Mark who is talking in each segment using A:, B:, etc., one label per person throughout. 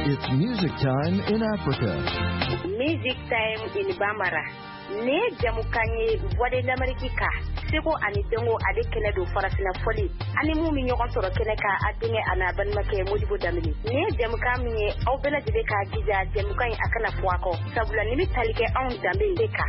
A: It's music time in Africa.
B: Music time in Bambara. Ne jamukanye voix de l'Amérique. Seko ani dengo ade kene do farafina foli. Ani mu mi ñogon soro kene ka adenge ana banmake Modibo Damini. Ne jamukanye aw bela de ka gija jamukanye akana fuako. Sabula nimi talike on dambe deka.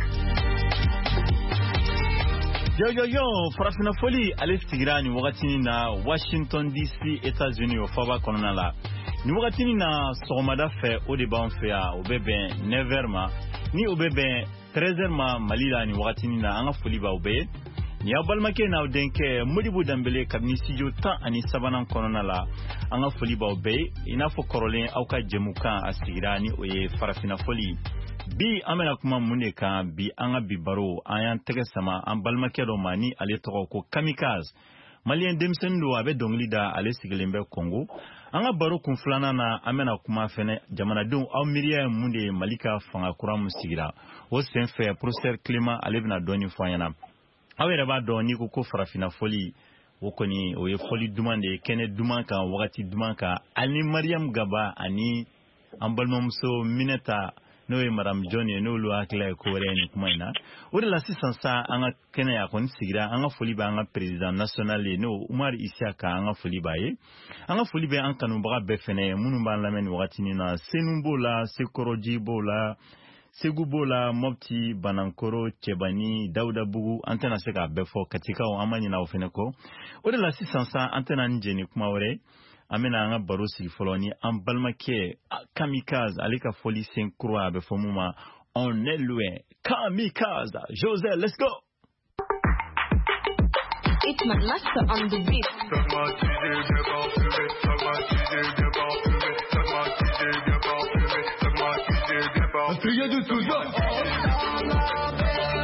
C: Yo, farafina foli ale sigira ni wakati na Washington DC, États-Unis o faba konona la. Ni wakati na sogomada fe o de ban fe ya o bebe 9h ma ni o bebe 13h ma malila ni wakati na anga foli ba o be. Ni abalmake na o denke Modibo Dambele kabni studio tan ani sabanan konona la anga foli ba o be. Ina fo korolen auka jemukan asigira ni o ye farafina foli. Bi amena kuma munde kan bi anga bi baro ayan tege sama an balmake do mani ale togo ko kamikaze malien demsen do abe dongli da ale sigelembe Congo anga baro kun flana na amena kuma fene jamana don aw miriya munde malika fanga kuram sigira o sen fe professeur Clément ale bina doni fanyana awere ba doni ko farafina foli wokoni o ye foli dumande kene dumanka wakati dumanka ani Mariam Gaba ani an balmamso mineta no madame Johnny no lu akla ko reni kuma ina odi la sisansa anga kene ya kon sigira anga foli ba anga president national no Umar Isiaka anga foli ba ye anga foli be an kanu baga be fene munu ba lamen wakati ni na senumbola sekoroji bola segubola mopti banankoro chebani dauda bugu antena seka befo katika o amani na ofene ko odi la sisansa antena njeni kuma ore amena anga baro sigi foloni en balmake kamikaze alika foli sen croix be fomuma on est loin kamikaze José let's go
D: It's my master on the beat
E: de tout ça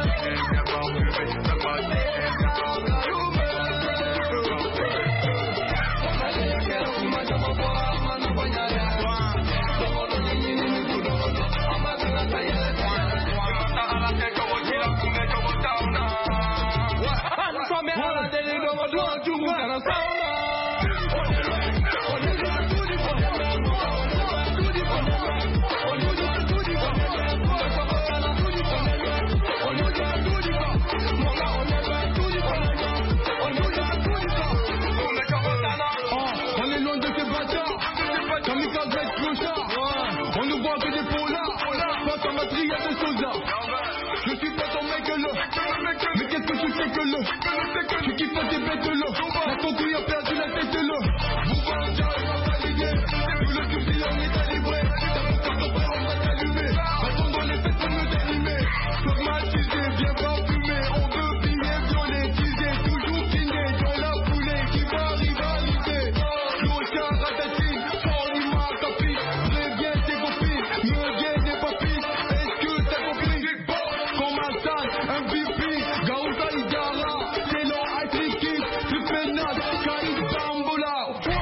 E: on ne voit que des polars, face à ma triade de soldats. Je suis pas ton mec là, mais qu'est-ce que tu sais que là? Tu kiffes pas tes bêtes là, la conquille a perdu la tête là. Vous vendez, on va valider, tout le subtil on est calibré. T'as mon carton on va t'allumer, attends dans les fêtes pour nous animer. Traumatisé, bien parfumé, on veut piller, violer, teaser, toujours kiné, dans la foulée, qui va rivaliser. L'autre ratatine, Forlima, Capi, préviens tes copines, me viens des papilles, est-ce que t'as compris? Comme un sale, un pipi, Gaouza Igara, c'est long, Atrikis, plus pénal, Kaïd Bamboula.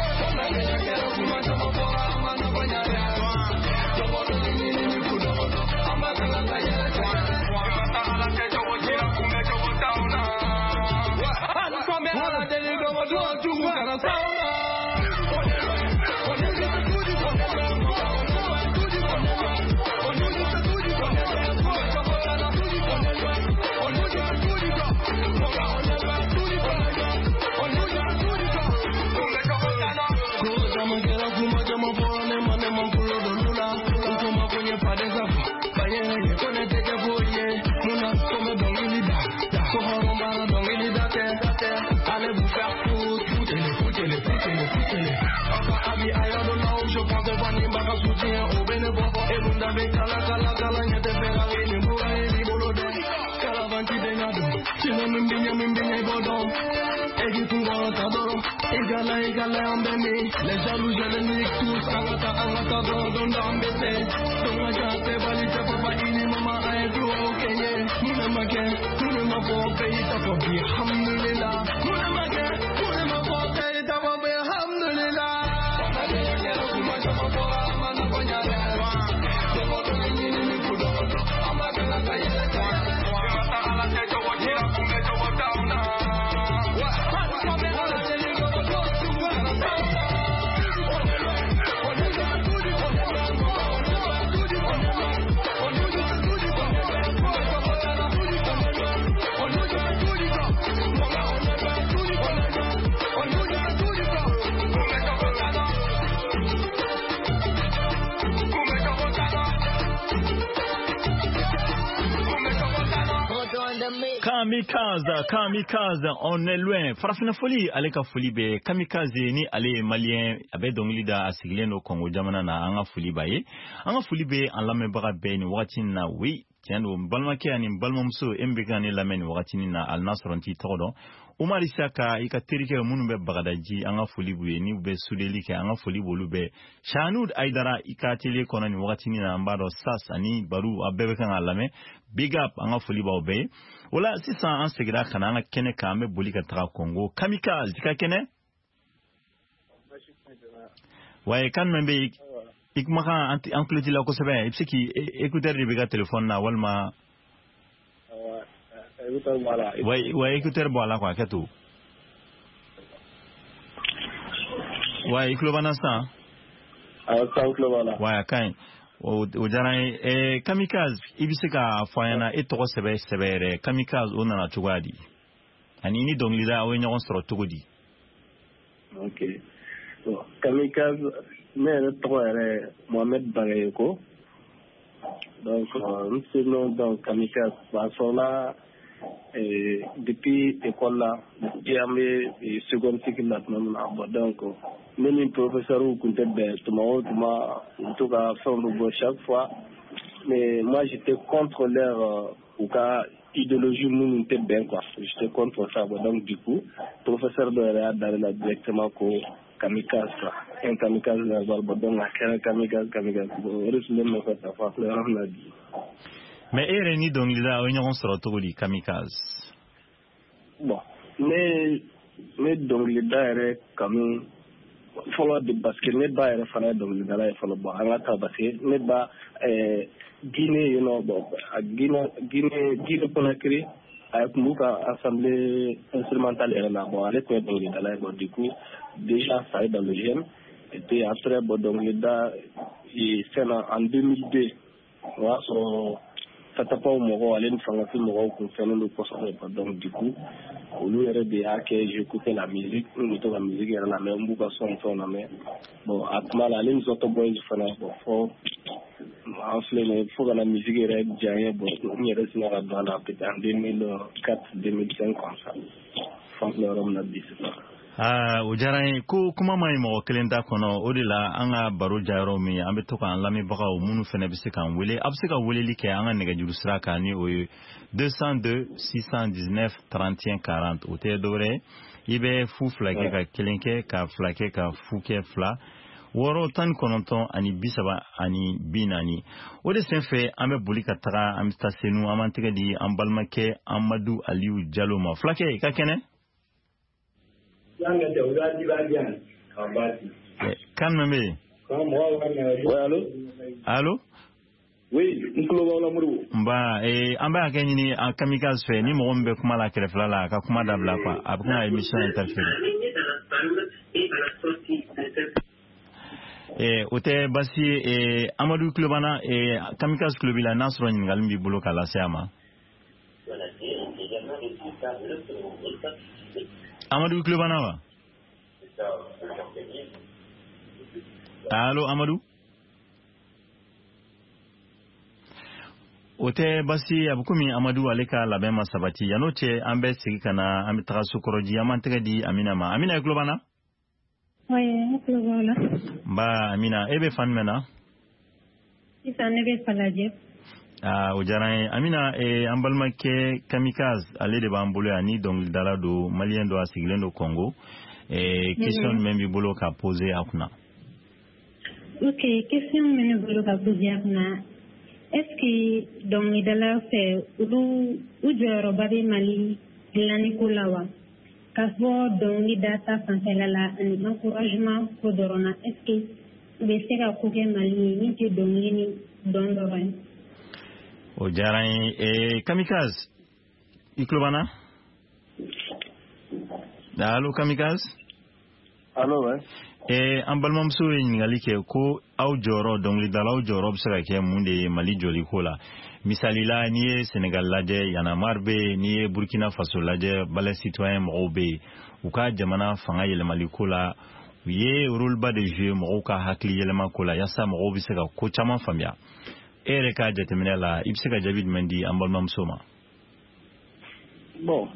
E: Les jaloux, je les nique tous, angata, don d'embêter. Donc, ma chante, valise, papa, ini, maman, aïe, tout, ok, yeah. Moune ma faut payer ta papier, alhamdulillah. Moune ma faut payer ta papier, alhamdulillah.
C: Kamikaze, on est loin. Farafina Foli, ale ka foli be Kamikaze ni ale malien abe dongli da asigle no Congo jamana na anga foli baye. Anga foli be an lame baga be ni wakati na wi. Tiendo balmake ani balmomso embega ni lame ni wakati na al nasronti todo. Umar Isaka ika terike munu be bagadaji anga foli buye ni be sudeli ke anga foli bolu be. Shanud Aidara ika tele kona ni wakati na ambaro sas ani baru abebe kan alame. Big up anga foli ba obe. Wala sisa an segira kana anga kene ka ambe boli ka tra Congo. Kamikaze tika kene? Waye kan membe ikmaka ankleti la ko sebe ipsiki écouteur de bega téléphone na walma ouais écouteur bola quoi ketu ouais iklobana sa ouais kan o jara Kamikaze ibisika fayana etoko sebe Kamikaze onana tugadi ani ni donglida o nyon soro tugodi.
F: OK so Kamikaze mais le trois Mohamed Bagayoko donc nous donc Kamikaze parce là depuis école là depuis seconde cycle là donc même professeur ou compte en tout cas chaque fois mais moi j'étais contre leur ou cas idéologie nous était bien quoi j'étais contre ça donc du coup professeur de la directement ko Kamikaze un Kamikaze na donc la Kamikaze reçu me fait ça fois on a dit
C: mais ereni donc il a union sur togoli Kamikaze
F: bon mais donc il a comme follow de basket ne ba era fana donc il a follow bon anga ta basket ne ba Guinée you know bon Guinée Conakry avec Mouka assemblée instrumentale et là bon avec donc il a bon du coup déjà ça est dans le gène et puis après bon donc il fait en 2002 voilà so ça t'a pas au Moro aller nous faire un Moro concernant le poste donc du coup au lieu de que j'écoutais la musique nous mettons la musique et la même Mouka son la même bon après là les autres boys font bon faut faut que la musique est déjà bon on est resté dans la peut-être en 2004 2005 comme ça faut que l'homme n'a dit ça
C: ujaran ko kuma mai mo kelenta kono odila anga baro jaro mi ambe to kan lami baga o munu fene bise kan wele absika wele like anga nega juru sraka ni o 202 619 31 40 o te dore ibe fu flake ka kelenke ka flake ka fuke fla woro tan kononton ani bisaba ani binani o de senfe ambe bulika taga amsta senu amantega di ambalmake Amadou Aliou Diallo ma flake ka kene kan meme allô
F: oui
C: mba amba akenini Kamikaze fe ni mo mbe kuma la kelefla la ka kuma dabla kwa abuna émission interfere ote basi Amadou Klobana Kamikaze Klobila nasro ngalmbi bolo kala siama Amadou Klobana wa allô Amadou ote basi abukumi Amadou aleka labema sabati yanoche ambe sigikana amitra sukoroji amantega di Amina Klobana
G: oui Klobana
C: ba Amina ebe fan mena
G: isa nebe palaje
C: ujaran Amina ambalmake Kamikaze ale de bambolo ani donc dalado malien do asiglendo Congo question même bolo ka poser akuna
G: OK question même bolo ka poser akuna est-ce que donc idala fait ou joro babe Mali lani kulawa kasbo donc data sanfela la un encouragement pour dorona est-ce que be sera ko ke Mali ni ti donc ni don doran
C: o jaran Kamikaze Iklobana allô Kamikaze
F: allô ouais
C: ambalmam so ngali ke ko aw joro donc li dalaw joro bsaka ke munde Mali joli kola misali la ni Sénégal laje yana marbe ni Burkina Faso laje bala citoyen mobe uka jamana fanga yele Mali kola ye rôle ba de jeu mo ka hakli yele makola yasa mo bisaka ko chama famia ereka jatemela ibsika David Mendy ambalmam soma
F: Bon,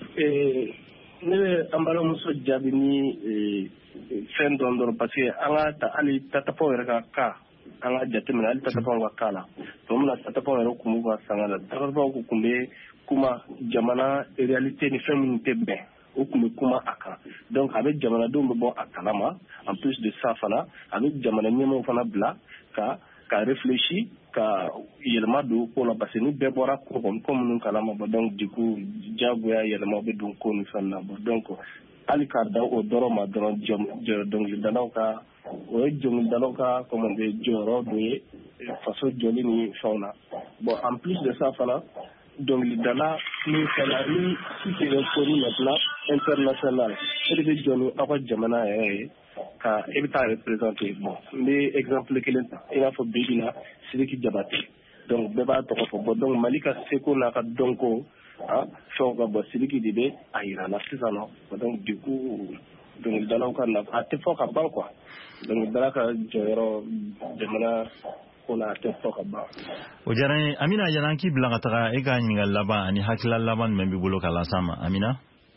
F: ne bɛ an balimamuso jaabi ni fɛn dɔn dɔrɔn parce que an ka ta hali tatapaw yɛrɛ ka cas an ka jateminɛ hali tatapaw ka cas la to min na tatapaw yɛrɛ kun b'u ka sanga la tatapaw kun bɛ kuma jamana réalité ni fɛn minnu tɛ bɛn o kun bɛ kuma a kan donc a bɛ jamanadenw bɛ bɔ a kalama en plus de ça fana a bɛ jamana ɲɛmaaw fana bila ka réfléchir ka yɛlɛma don ko la parce que ni bɛɛ bɔra ko minnu kalama bɔ donc du coup diyagoya yɛlɛma bɛ don ko ni fɛn na bɔ donc hali k'a da o dɔrɔn ma dɔrɔn dɔnkilidalaw ka o ye dɔnkilidalaw ka jɔyɔrɔ dɔ ye faso jɔli ni fɛnw na bon en plus de ça fana dɔnkilidala min fana ni si tɛ ko ni maintenant international e de bɛ jɔ ni aw ka jamana yɛrɛ ye ka e bɛ taa représenter bon n bɛ exemple kelen ta i n'a fɔ bi bi la Sidiki Jabate donc bɛɛ b'a tɔgɔ fɔ bon donc Mali ka seko n'a ka dɔnko fɛnw ka bɔ Sidiki de bɛ a yira la sisan nɔ donc du coup dɔnkilidalaw ka nafa a tɛ fɔ ka ban quoi dɔnkilidala ka jɔyɔrɔ jamana ko la a tɛ fɔ ka ban.
C: O diyara n ye Amina yanni an k'i bila ka taga e ka ɲininkali laban ani hakilila laban jumɛn b'i bolo k'a las'an ma Amina.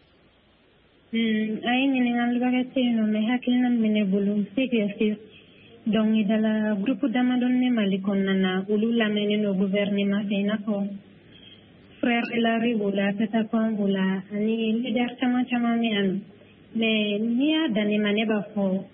G: A ye ɲininkalibaga tɛ yen nɔ mais hakilina min bɛ ne bolo c'est que dɔnkilidala groupe damadɔni bɛ Mali kɔnɔna na olu lamɛnnen don gouvernement fɛ i n'a fɔ Frères de la Rue b'o la Tatapan b'o la ani leader caman caman bɛ yan nɔ mais n'i y'a dan ne ma ne b'a fɔ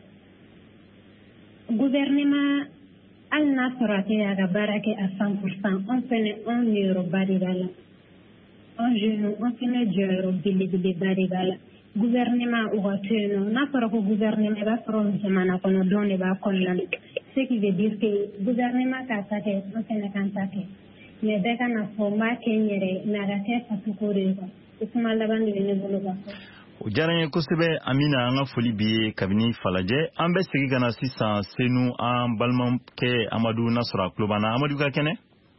G: gouvernement hali n'a sɔrɔ a tɛ a ka baara kɛ à 100% an fɛnɛ an niyɔrɔba de b'a la an jeunes an fɛnɛ jɔyɔrɔ belebeleba de b'a la gouvernement o ka to yen nɔ n'a fɔra ko gouvernement i b'a sɔrɔ jamana kɔnɔdenw de b'a kɔnɔna na ce qui veut dire que gouvernement k'a ta kɛ an fɛnɛ k'an ta kɛ mais bɛɛ ka na fɔ n b'a kɛ n yɛrɛ mais a ka kɛ fasoko de ye quoi o kuma laban de bɛ ne bolo ka fɔ.
C: O diyara n ye kosɛbɛ Amina an ka foli b'i ye kabini Falajɛ an bɛ segin ka na sisan Senu an balimakɛ Amadu Nasɔrɔ a tulo b'an na Amadu ka kɛnɛ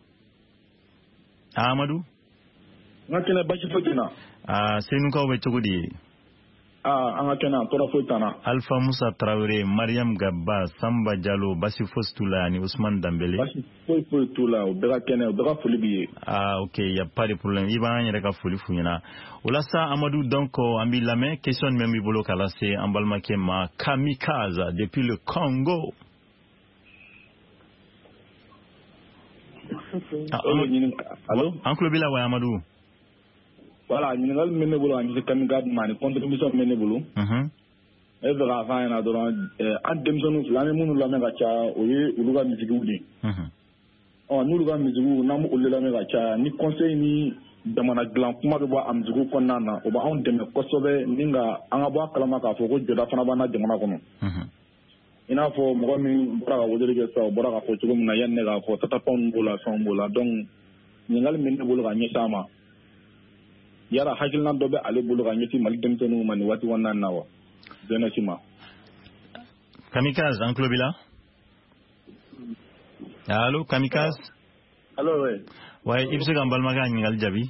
C: Amadu.
H: N ka kɛnɛ basi foyi tɛ n na.
C: Senukaw bɛ cogo di.
H: An ka kɛnɛ tɔɔrɔ foyi t'an na.
C: Alpha Musa Traoré, Mariam Gaba, Samba Diallo, Basi fosi t'u la ani Ousmane Dambele.
H: Basi foyi t'u la o bɛɛ ka kɛnɛ o bɛɛ ka foli b'i ye.
C: Ok, y a pas de problème. I b'an yɛrɛ ka foli f'u ɲɛna. O la sa Amadou donc an b'i lamɛn question jumɛn b'i bolo k'a lase an balimakɛ ma Kamikaze depuis le Congo.
H: Allo.
C: An tulo b'i la wa Amadou.
H: Voilà, ɲininkali min bɛ ne bolo ka ɲɛsin Kamikaze ma ani contribution min bɛ ne bolo. E bɛ k'a fɔ an ɲɛna dɔrɔn an denmisɛnninw filɛ an bɛ minnu lamɛn ka caya o ye olu ka musiqiw de ye. N'olu ka musiqiw n'an b'olu lamɛn ka caya ni conseil ni jamana dilan kuma bɛ bɔ a musiqiw kɔnɔna na o b'anw dɛmɛ kosɛbɛ ni ka an ka bɔ a kalama k'a fɔ ko jɔda fana b'an na jamana kɔnɔ. I n'a fɔ mɔgɔ min bɔra ka weleli kɛ sisan o bɔra k'a fɔ cogo min na yanni ne k'a fɔ tatapanw b'o la fɛnw b'o la donc ɲininkali min bɛ ne bolo ka ɲɛsin a ma. Yara hakilina dɔ bɛ ale bolo ka ɲɛsin Mali denmisɛnninw ma nin waati kɔnɔna na wa jeunesse ma.
C: Kamikaze an tulo b'i la. Allo Kamikaze.
F: Allo oui.
C: Ouais, i bɛ se ka n balimakɛ ka ɲininkali jaabi.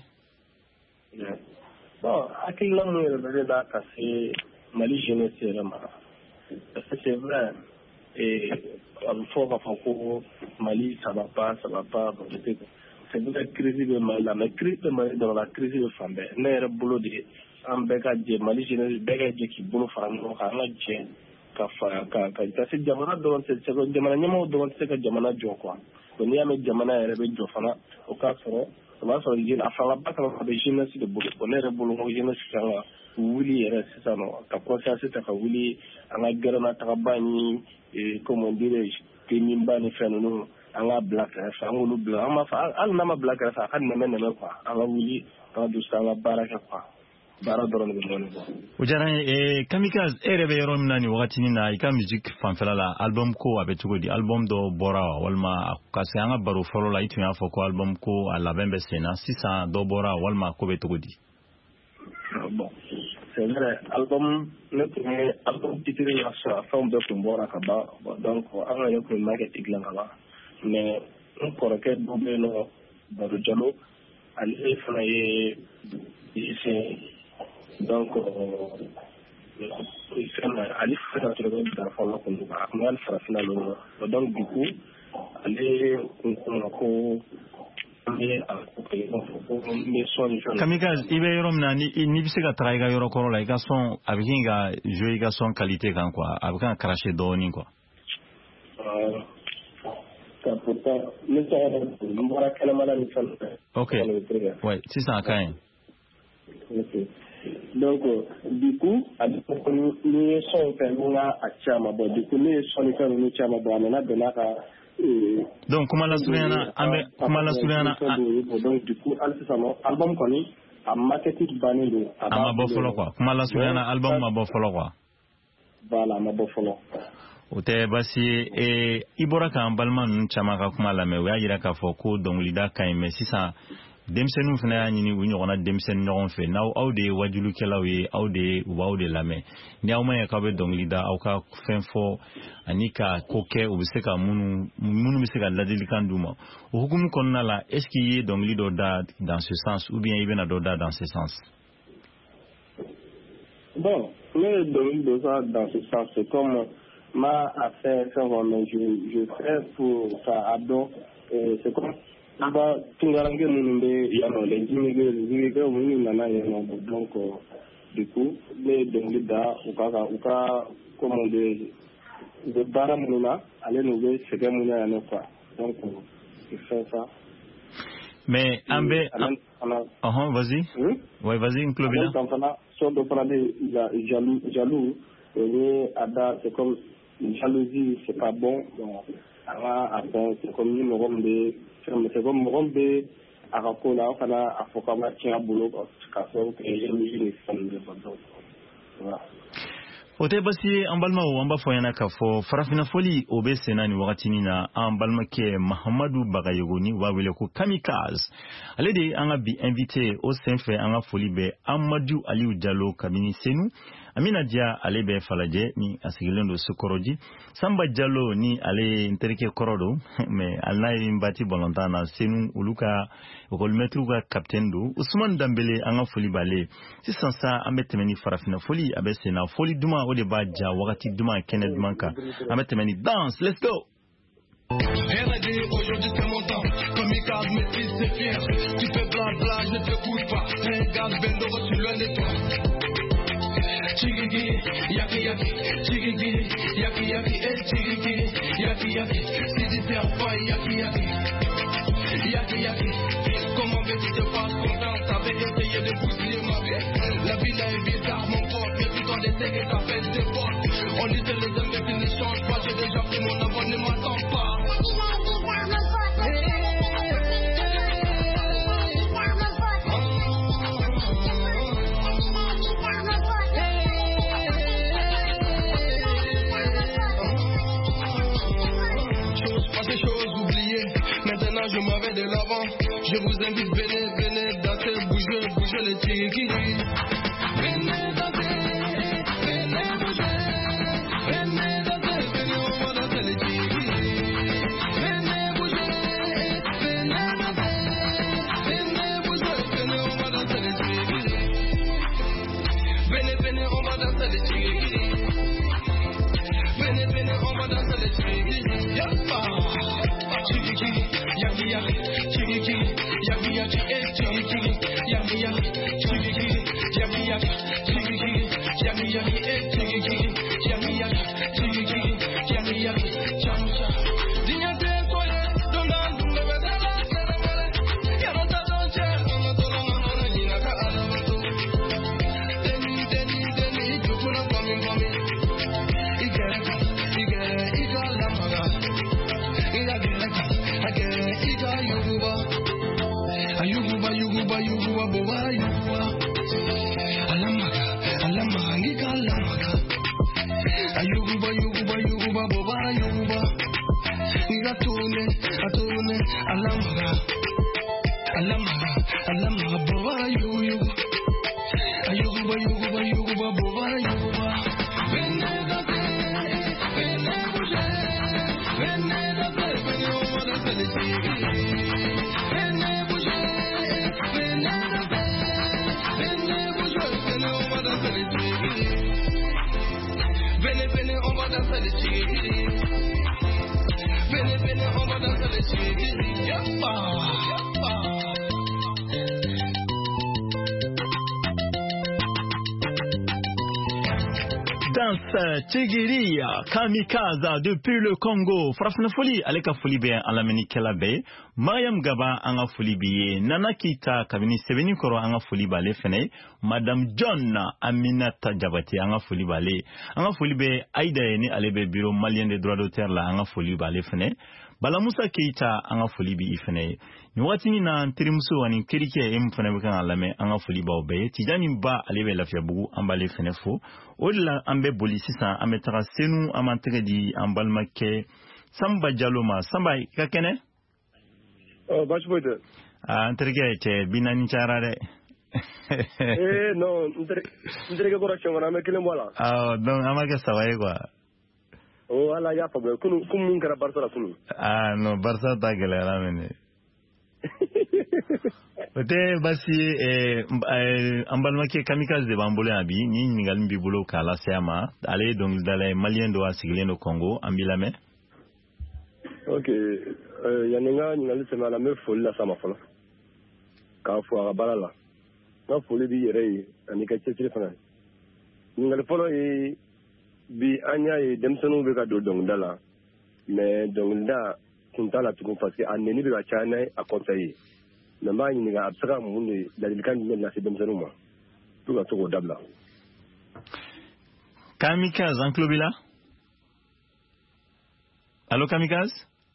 F: Bon hakilina min yɛrɛ bɛ ne da ka se Mali jeunesse yɛrɛ ma parce que c'est vrai a bɛ fɔ k'a fɔ ko Mali ça va pas peut-être. C'est vrai crise bɛ Mali la mais crise bɛ Mali dans la crise bɛ fan bɛɛ ne yɛrɛ bolo de an bɛɛ ka jɛ Mali jeunesse bɛɛ ka jɛ k'i bolo fara ɲɔgɔn kan an ka jɛ ka fara parce que jamana dɔrɔn tɛ se jamana ɲɛmaaw dɔrɔn tɛ se ka jamana jɔ quoi donc n'i y'a mɛn jamana yɛrɛ bɛ jɔ fana o k'a sɔrɔ o b'a sɔrɔ a fangaba kan ka bɛ jeunesse de bolo bon ne yɛrɛ bolo ko jeunesse kan ka wuli yɛrɛ sisan nɔ ka conscience ta ka wuli an ka gɛrɛnna tagaba ni comme on dirait teminba ni fɛn ninnu an ka bila kɛrɛfɛ an k'olu bila an b'a fɔ hali n'a ma bila kɛrɛfɛ a ka nɛmɛ quoi an ka wuli an ka don sisan an ka baara kɛ quoi baara dɔrɔn de bɛ dɔɔnin quoi.
C: O diyara n ye Kamikaze e yɛrɛ bɛ yɔrɔ min na nin wagatinin na i ka musique fanfɛla la album ko a bɛ cogo di album dɔ bɔra walima ka se an ka baro fɔlɔ la i tun y'a fɔ ko album ko a labɛn bɛ sen na sisan dɔ bɔra walima ko bɛ cogo di.
F: Bon c'est vrai album ne tun ye album titre la sɔrɔ fɛnw bɛɛ tun bɔra ka ban donc an ka yɛrɛ tun b'a kɛ dilan ka ban mais n kɔrɔkɛ dɔ bɛ yen nɔ Baro Jalo ale fana ye musicien donc ale fana tun bɛ bila fɔlɔ kun a tun bɛ farafinna lɔrɔ donc du coup ale kun kɔnɔ ko an
C: Kamikaze, il va y avoir une bisika traiga yoro korola, il a son avec un jeu, il a son qualité quand quoi, avec un craché d'oni quoi. Ok. Ouais, c'est ça quand même.
F: Donc, du coup, nous sommes à Tchama, du coup, nous sommes à Tchama,
C: donc, comment la Souriana,
F: donc, du coup, album connu, à marketing banni,
C: à ma bofolo quoi. Comment la Souriana, album ma bofolo quoi.
F: Voilà, ma bofolo.
C: Ote basi ibora ka balma nun chama ka kuma la me wa yira ka fo ko donc lida kay me sisa demsenu fana nyini wu nyona demsen nyon fe naw awde wajulu kelawi awde wawde lame ni awma ya ka be donc lida aw ka fen fo anika koke u biseka munu biseka ladili kanduma o hukumu konna la est ce qu'il y donc lido da dans ce sens ou bien ibena do da dans ce sens.
F: Bon, mais donc dans ce sens c'est comme ma affaire, je fais pour ça, donc c'est comme Tungarange Munumbe, les immigrés, donc du coup, les Donglida, Uka, comment de Baramuna, allez nous voir, c'est comme une fois. Donc, je fais ça.
C: Mais, Ambé, vas-y. Oui, vas-y, une club.
F: Sur le plan de jaloux, c'est comme jalousie, c'est pas bon. Après, c'est comme une rombe, c'est comme une rombe à Rakola, à Fokama, tient à boulot, parce que jalousie, les femmes de votre. Voilà.
C: Ote basi ambalma o amba foyana ka fo farafina foli obe senani wakatini na ambalma ke Mahamadou Bagayogoni wawele ko Kamikaze alede anga bi invité au senfe anga foli be Amadou Aliou Diallo kabini senu Amina Dia alebe falaje ni asigilendo sokoroji Samba Diallo ni ale interike korodo mais alnay mbati bolontana senu uluka okolmetru ka captain do Ousmane Dambele anga foli bale si sansa ametemeni farafina foli abe sena foli duma au débat ja wakati duma Kenneth Manka ametemeni danse let's go.
E: Aujourd'hui c'est mon temps, Kamikaze mes fils c'est fier. Tu fais blabla, je ne t'écoute pas. Regarde Bendo, je suis loin de toi. Chigigi, yaki yaki, chigigi, yaki yaki, chigigi, yaki yaki. Si tu sers pas, yaki yaki, yaki yaki. Comment veux-tu te passes content? T'avais essayé de bousiller ma vie. La vie est bizarre mon pote, mais tu t'en essaies et t'as fait tes potes. On dit que les hommes mais tu ne changes pas, j'ai déjà pris mon abonnement, t'en pas. Je m'en vais de l'avant, je vous invite, venez danser, bougez les tigres. Venez danser, venez bouger, venez danser, venez on va danser les tigres. Venez bouger, venez danser, venez bouger, venez on va danser les tigres. Venez on va danser les tigres. Venez on va danser les tigres. Yappa, tigre. Yaki yaki, chigi chigi, yaki yaki, chigi chigi, yaki yaki, chigi chigi, yaki yaki, chigi chigi, yaki yaki, chigi chigi, yaki yaki, chigi chigi, yaki yaki, chamsa. Dinya te soye, donda dunga bedala, yaro ta donche, no tola no dina ka alabato. Deni, chukuna komi, iga lamaga, Ayuguba, boba, ayuguba. Alamaga, ngika alamaga. Ayuguba, boba, ayuguba. Ngika atune, alamaga. Boba, ayuguba. Ayuguba, boba, ayuguba. Venez danser, venez bouger, venez danser, venez on va danser les tigres. Venez, on va danser les tigres. Venez, on va danser les tigres. Yappa.
C: Prince Tigiriya Kamikaza depuis le Congo. Farafina foli ale ka foli bɛ an lamɛnnikɛla bɛɛ. Mariam Gaba an ka foli b'i ye. Nana Keita kabini sɛbɛnni kɔrɔ an ka foli b'ale fɛnɛ. Madame John Aminata Jabate an ka foli b'ale. An ka foli bɛ Aïda ye ni ale bɛ bureau malien des droits d'auteur la an ka foli b'ale fɛnɛ. Balamusa Keita an ka foli b'i fɛnɛ. Ni waatini na terimuso ani kerike em fɛnɛ bɛ kan ka lamɛn an ka foli b'aw bɛɛ ye. Tijani Ba ale bɛ Lafiyabugu an b'ale fɛnɛ fo. O de la an bɛ boli sisan an bɛ taga Senu an b'an tɛgɛ di an balimakɛ Samba Jalo ma. Samba i ka kɛnɛ?
F: Baasi foyi tɛ.
C: An terikɛ cɛ bi naani cayara dɛ.
F: Non n terikɛ kɔrɔ siɲɛ kɔnɔ an bɛ kelen bɔ a la.
C: Donc an ma kɛ saba ye quoi.
F: Ala y'a faamuya kunun mun kɛra Barca la kunun.
C: Non Barca ta gɛlɛyara mɛnɛ. O tɛ basi ye an balimakɛ Kamikaze de b'an bolo yan bi ni ɲininkali b'i bolo k'a lase a ma ale ye dɔnkilidala ye maliyɛn dɔ a sigilen don Congo an b'i lamɛn.
F: Ok yanni n ka ɲininkali tɛmɛ a la n bɛ foli lase a ma fɔlɔ k'a fo a ka baara la n ka foli b'i yɛrɛ ye ani ka cɛsiri fana ɲininkali fɔlɔ ye bi an y'a ye denmisɛnninw bɛ ka don dɔnkilida la mais dɔnkilida kun t'a la tugun parce que a nɛni bɛ ka caya n'a a conseil ye mais n b'a ɲininka a bɛ se ka mun de ladilikan jumɛn lase denmisɛnninw ma pour ka to k'o dabila.
C: Kamikaze an tulo b'i la? Allo Kamikaze?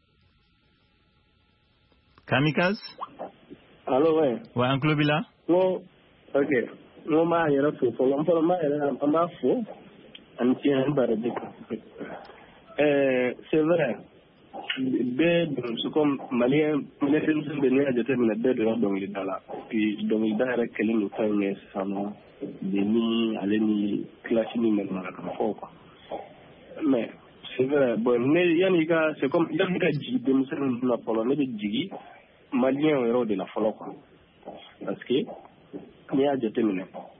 C: Kamikaze?
F: Allo ouais.
C: Ouais an tulo b'i la?
F: N ok n b'a yɛrɛ fo fɔlɔ n fɔlɔ n b'a yɛrɛ an b'a fo ani tiɲɛ n b'a de c'est vrai bɛɛ donso comme maliyɛn denmisɛnnin bɛ n'i y'a jateminɛ bɛɛ donna dɔnkilida la puis dɔnkilida yɛrɛ kɛlen don fɛn ye sisan nɔ ni ale ni kilasi ni mɛnɛmanakanfɔw quoi mais c'est vrai bon ne yanni ka c'est comme yanni ka jigi denmisɛnnin ninnu na fɔlɔ ne bɛ jigi maliyɛn yɛrɛw de la fɔlɔ quoi parce que n'i y'a jateminɛ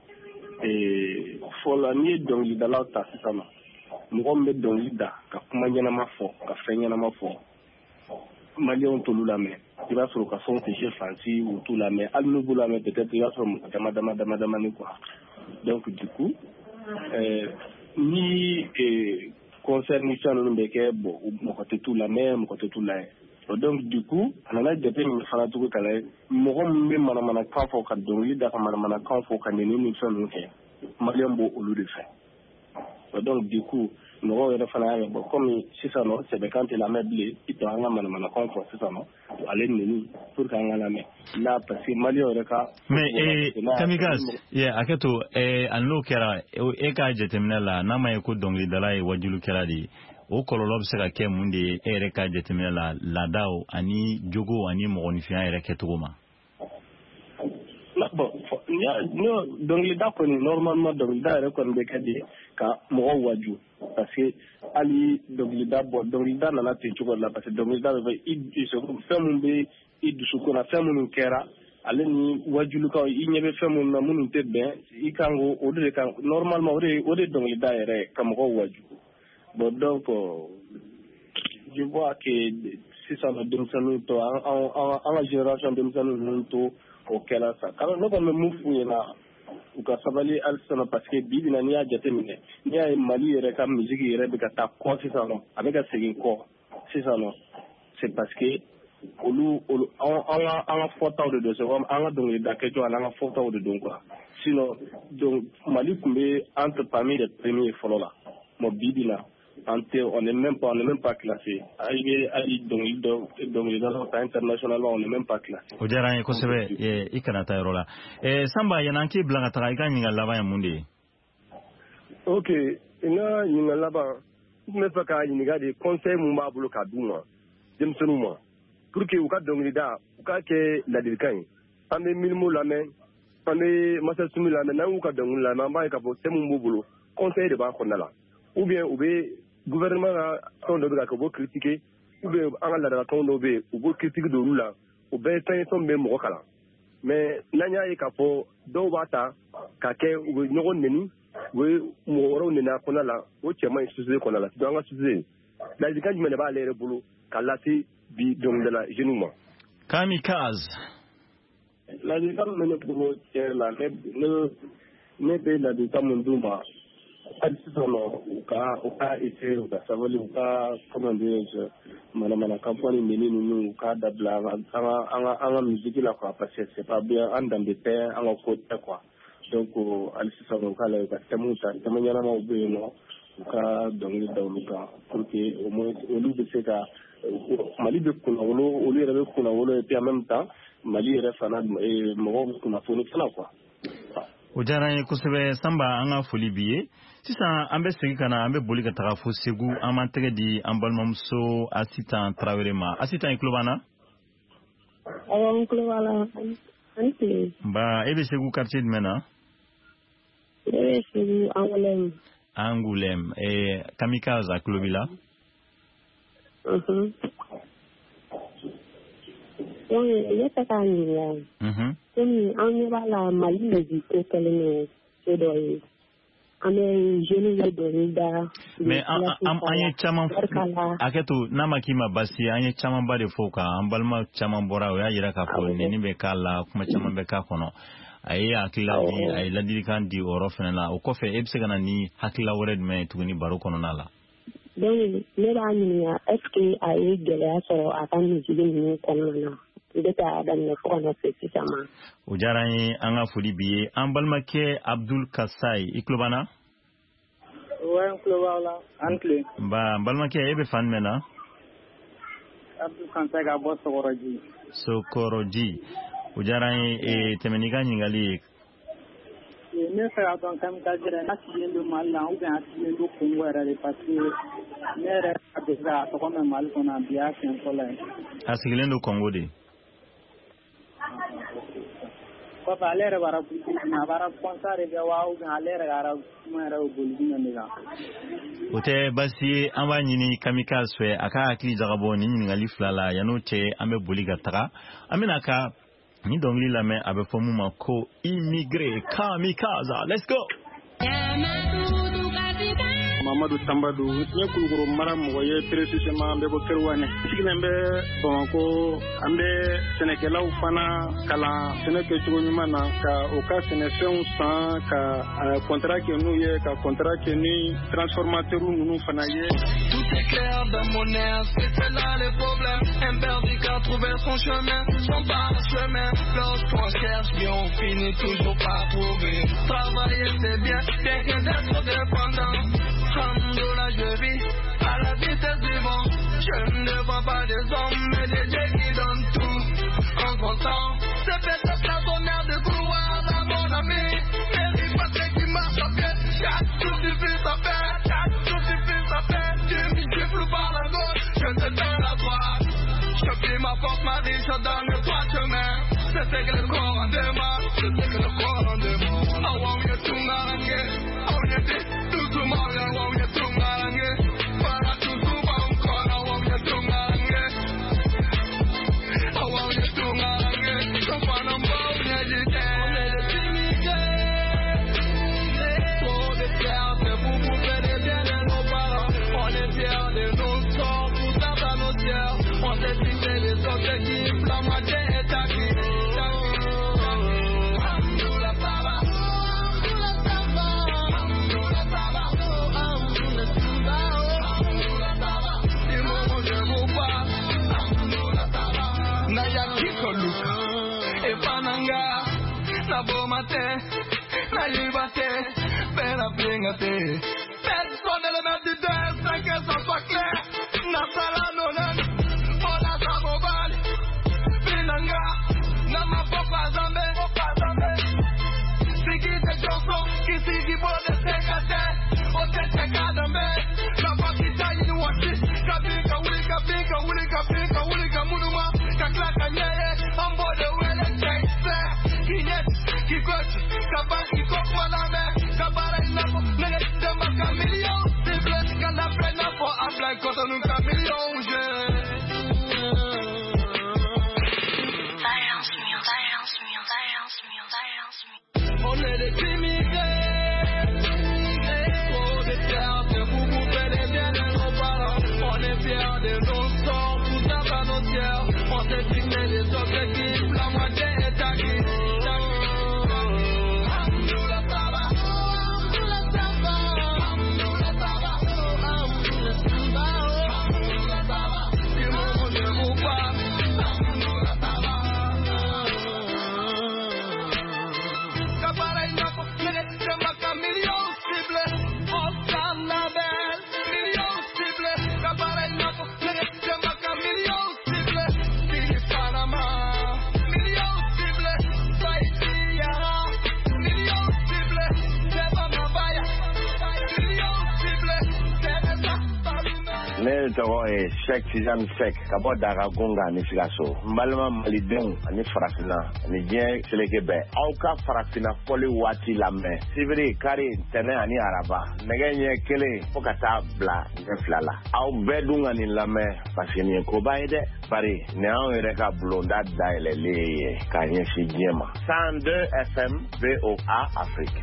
F: fɔlɔ n'i ye dɔnkilidalaw ta sisan nɔ mɔgɔ min bɛ dɔnkili da ka kuma ɲɛnama fɔ ka fɛn ɲɛnama fɔ maliyɛnw t'olu lamɛn i b'a sɔrɔ ka fɛnw tɛ se fansi u t'u lamɛn hali n'u b'u lamɛn peut-être i b'a sɔrɔ mɔgɔ damadamani quoi donc du coup ni concert ni fɛn ninnu bɛ kɛ bon mɔgɔ tɛ t'u lamɛn mɔgɔ tɛ t'u layɛ donc du coup a nana jateminɛ fana tugun ka lajɛ mɔgɔ min bɛ manamanakan fɔ ka dɔnkili da ka manamanakan fɔ ka nɛni ni fɛn ninnu kɛ maliyɛn b'o olu de fɛ donc du coup mɔgɔw yɛrɛ fana y'a bɔ komi sisan nɔ sɛbɛkan tɛ lamɛn bilen i tɔ an ka manamanakan fɔ sisan nɔ ale nɛni pour que an ka lamɛn là parce que maliyɛnw yɛrɛ ka.
C: mais Kamikaze hakɛ to ani n'o kɛra e ka jateminɛ la n'a ma ye ko dɔnkilidala ye wajulikɛla de ye o kɔlɔlɔ bɛ se ka kɛ mun de ye e yɛrɛ ka jateminɛ la laadaw ani jogo ani mɔgɔninfinya yɛrɛ kɛcogo ma.
F: Bon dɔnkilida kɔni normalement dɔnkilida yɛrɛ kɔni bɛ kɛ de ka mɔgɔw waju parce que hali dɔnkilida nana ten cogo la parce que dɔnkilida bɛ fɛ fɛn min bɛ i dusukun na fɛn minnu kɛra ale ni wajulukaw i ɲɛ bɛ fɛn minnu na minnu tɛ bɛn i kan ko o de kan normalement o de dɔnkilida yɛrɛ ka mɔgɔw waju bon donc je vois que sisan denmisɛnninw tɔ an ka génération denmisɛnninw ninnu to o kɛra sa alors ne kɔni bɛ mun f'u ɲɛna u ka sabali hali sisan parce que bi bi in na n'i y'a jateminɛ n'i y'a ye Mali yɛrɛ ka musique yɛrɛ bɛ ka taa kɔ sisan nɔ a bɛ ka segin kɔ sisan nɔ c'est parce que olu an ka fɔtaw de don c'est comme an ka dɔnkilida kɛcogo ani an ka fɔtaw de don quoi sinon donc Mali tun bɛ entre parmi les premiers fɔlɔ la bon bi bi in na on n'est même pas classé. Ali dɔnkilidalaw ta international on n'est même pas classé.
C: O diyara an ye kosɛbɛ i kana taa yɔrɔ la. Samba yanni an k'i bila ka taga i ka ɲininkali laban ye mun de ye?
F: Ok n ka ɲininkali laban n tun bɛ fɛ ka ɲininka de conseil mun b'a bolo k'a d'u ma denmisɛnninw ma pour que u ka dɔnkilida u k'a kɛ ladilikan ye an bɛ Minimo lamɛn an bɛ Masa Sumi lamɛn n'an y'u ka dɔnkili lamɛn an b'a ye k'a fɔ thème mun b'u bolo conseil de b'a kɔnɔna la ou bien u bɛ gouvernement ka fɛn dɔ bɛ ka kɛ u b'o critiquer ou bien an ka ladalakanw dɔw bɛ yen u b'o critique d'olu la o bɛɛ ye fɛn ye fɛn min bɛ mɔgɔ kalan mais n'an y'a ye k'a fɔ dɔw b'a ta k'a kɛ u bɛ ɲɔgɔn nɛni u bɛ mɔgɔ wɛrɛw nɛni a kɔnɔna la o cɛ man ɲi société kɔnɔna la donc an ka société ladilikan jumɛn de b'ale yɛrɛ bolo k'a lase bi dɔnkilidala jeunes ma.
C: Kamikaze.
F: Ladilikan min bɛ ne bolo tiɲɛ la ne bɛ ladilikan min d'u ma Uka essayer uka savali uka comment dire mana campagne meninu uka dabla anga musique là quoi parce que c'est pas bien en dans des terres anga côté quoi donc alisi ça donc là uka temanya na obe no uka dongi dawluka pour que au moins au lieu de ça Mali de kuna wolo au lieu de kuna wolo et puis en même temps Mali refana et mo kuna fonu sana quoi.
C: O jara ye kusebe samba anga foli biye sisan an bɛ segin kana an bɛ boli ka taga fo Segu an m'an tɛgɛ di an balimamuso Asitan Traoré ma Asitan i tulo b'an na
I: awɔ n tulo b'a la ani tile
C: nba e bɛ Segu quartier jumɛn na
I: ne bɛ Segu
C: Angoulême Kamikaze a tulo b'i la
I: donc ne fɛ k'a ɲininka komi an ɲɛ b'a la Mali lejiko kɛlen don dɔ ye an bɛ jeunes bɛ dɔnkili da
C: mais an ye caman hakɛto n'a ma k'i ma basi an ye camanba de fɔ o kan an balima caman bɔra o y'a jira k'a fɔ nɛni bɛ k'a la kuma caman bɛ k'a kɔnɔ a ye hakilila di a ye ladilikan di o yɔrɔ fana la o kɔfɛ e bɛ se ka na ni hakilila wɛrɛ jumɛn ye tuguni baro kɔnɔna la
I: donc ne b'a ɲininka est ce que a ye gɛlɛya sɔrɔ a ka misiri ninnu kɔnɔna na n bɛ taa daminɛ fo ka na se sisan ma
C: o diyara an ye an ka foli bi ye an balimakɛ Abdul Kasai i tulo b'an na
J: ouais n tulo b'aw la an tile
C: n balimakɛ e bɛ fan jumɛn na
J: Abdul Kasai ka bɔ
C: Sokoroji o diyara an ye tɛmɛ n'i ka ɲininkali ye
J: ne fɛ ka dɔn Kamikaze yɛrɛ n'a sigilen don Mali la ou bien a sigilen don Congo yɛrɛ de parce que ne yɛrɛ a bɛ se k'a tɔgɔ mɛn Mali kɔnɔ bi y'a siɲɛ fɔlɔ ye
C: a sigilen don Congo de
J: kɔfɛ ale yɛrɛ b'ara a b'ara kɔnsa de kɛ wa ou bien ale yɛrɛ ka ara kuma yɛrɛ bɛ boli jumɛn de kan
C: o tɛ basi ye an b'a ɲini Kamikaze fɛ a ka hakili jagabɔ nin ɲininkali fila la yan'o cɛ an bɛ boli ka taga an bɛna ka ni dɔnkili lamɛn a bɛ fɔ mun ma ko immigré Kamikaze let's go
J: Mamadou Tambadou n ye Kulukoro mara mɔgɔ ye précisément an bɛ bɔ Kerewane sigilen bɛ Bamakɔ an bɛ sɛnɛkɛlaw fana kalan sɛnɛ kɛcogo ɲuman na ka o ka sɛnɛfɛnw san ka contrat kɛ n'u ye ka contrat kɛ ni transformateur ninnu fana ye.
E: Tout est clair dans mon air, c'est là les problèmes. Un berdic a trouvé son chemin, son parchemin. Lorsqu'on cherche bien, on finit toujours par trouver. Travailler c'est bien, bien que d'être dépendant. Alhamdoulilah, je vis à la vitesse du vent. Je ne vois pas des hommes, mais des dieux qui donnent tout. En comptant, c'est peut-être la tonnerre de couloir à mon ami. Mérite pas qui marche à pied. Chaque jour suffit sa peine, chaque jour suffit sa peine. Tu me gifles par la gauche, je te donne la droite. Je plie ma porte, ma vie, je donne le droit chemin. C'était que le corps en demande, c'était que le corps en demande. I want you to narangue, I want you to do tomorrow, I want you to narangue. Para tu suba un con, I want you to narangue. I want you to narangue. So para un bon médité. On est des immigrés. Trop de terre, c'est pour bouffer les biens de nos parents. On est fiers de nos sorts, tout ça dans nos terres. On s'est fixé les objectifs, la moitié est acquise. Na liberté, belle à pingate. Personne ne le met du deuil, sans que ça soit clair. Na sala nolan, ola sabobal. Pinanga, na ma papa zambe. Sigi te joso, ki sigi bode sekate. O te sekadambe, na pakita yini wati. Kabika wulika munuma. Kaklaka nyeye, ambode wele kekse. Kinyet, kikochi, kabaki kokwa na me. Kabara inapo, nene demba kamilio. Siblet kanda prena po apply kotonu kamilio uje. On est des immigrés. Trop de terre, c'est pour bouffer les biens de nos parents. On est fiers de nos sorts, tout ça va nos terres. On s'est fixé des objectifs, la moitié est acquise.
K: tɔgɔ ye Sheikh Tijani Sek ka bɔ Dagagunga ni Sikaso. N balima malidenw ani farafina ani diɲɛ seleke bɛɛ. Aw ka farafina fɔli waati lamɛn. Sibiri, kari, ntɛnɛn ani araba. Nɛgɛ ɲɛ 1 fo ka taa bila ɲɛ 2 la. Aw bɛɛ dun ka nin lamɛn parce que nin ye koba ye dɛ. Bari nin anw yɛrɛ ka bulonda dayɛlɛlen ye k'a ɲɛsin diɲɛ ma. 102 FM VOA Afrique.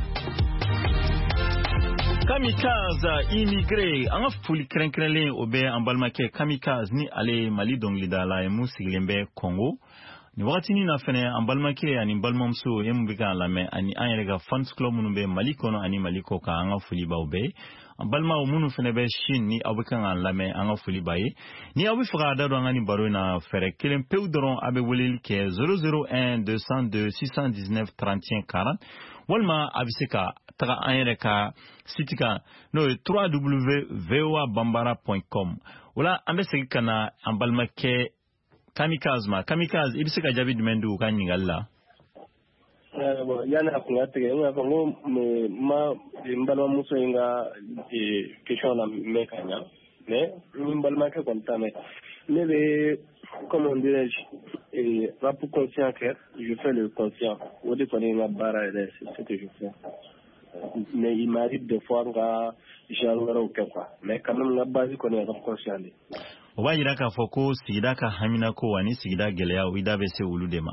C: Kamikaze immigré an ka foli kɛrɛnkɛrɛnlen o bɛ an balimakɛ Kamikaze ni ale Mali dɔnkilidala ye mun sigilen bɛ Congo. Ni wagati na fɛnɛ an balimakɛ ani balimamuso ye mun bɛ k'an lamɛn ani an yɛrɛ ka fans club minnu bɛ Mali kɔnɔ ani Mali kɔ kan an ka foli b'aw bɛɛ. An balimaw minnu fɛnɛ bɛ Chine ni aw bɛ kan k'an lamɛn an ka foli b'a ye. Ni aw bɛ fɛ k'a da don an ka ni baro in na fɛrɛ kelen pewu dɔrɔn a bɛ weleli kɛ 001 202 619 31 40 walima a bɛ se ka taga an yɛrɛ ka site kan n'o ye www.voabambara.com. Ola an bɛ segin ka na an balimakɛ Kamikaze ma. Kamikaze i bɛ se ka jaabi jumɛn di u ka ɲininkali la?
F: Yani a kun ka tigɛ n y'a fɔ n ko n balimamuso in ka question na mɛn ka ɲa mais n balimakɛ kɔni t'a mɛn. Ne bɛ comment dirais-je rap conscient kɛ, je fais le conscient. O de kɔni ye n ka baara yɛrɛ c'est ce que je fais. Mais il m'arrive des fois n ka genre wɛrɛw kɛ quoi, mais quand même n ka base kɔni ye rap conscient de.
C: O b'a jira k'a fɔ ko sigida ka haminako ani sigida gɛlɛyaw i da bɛ se olu de ma.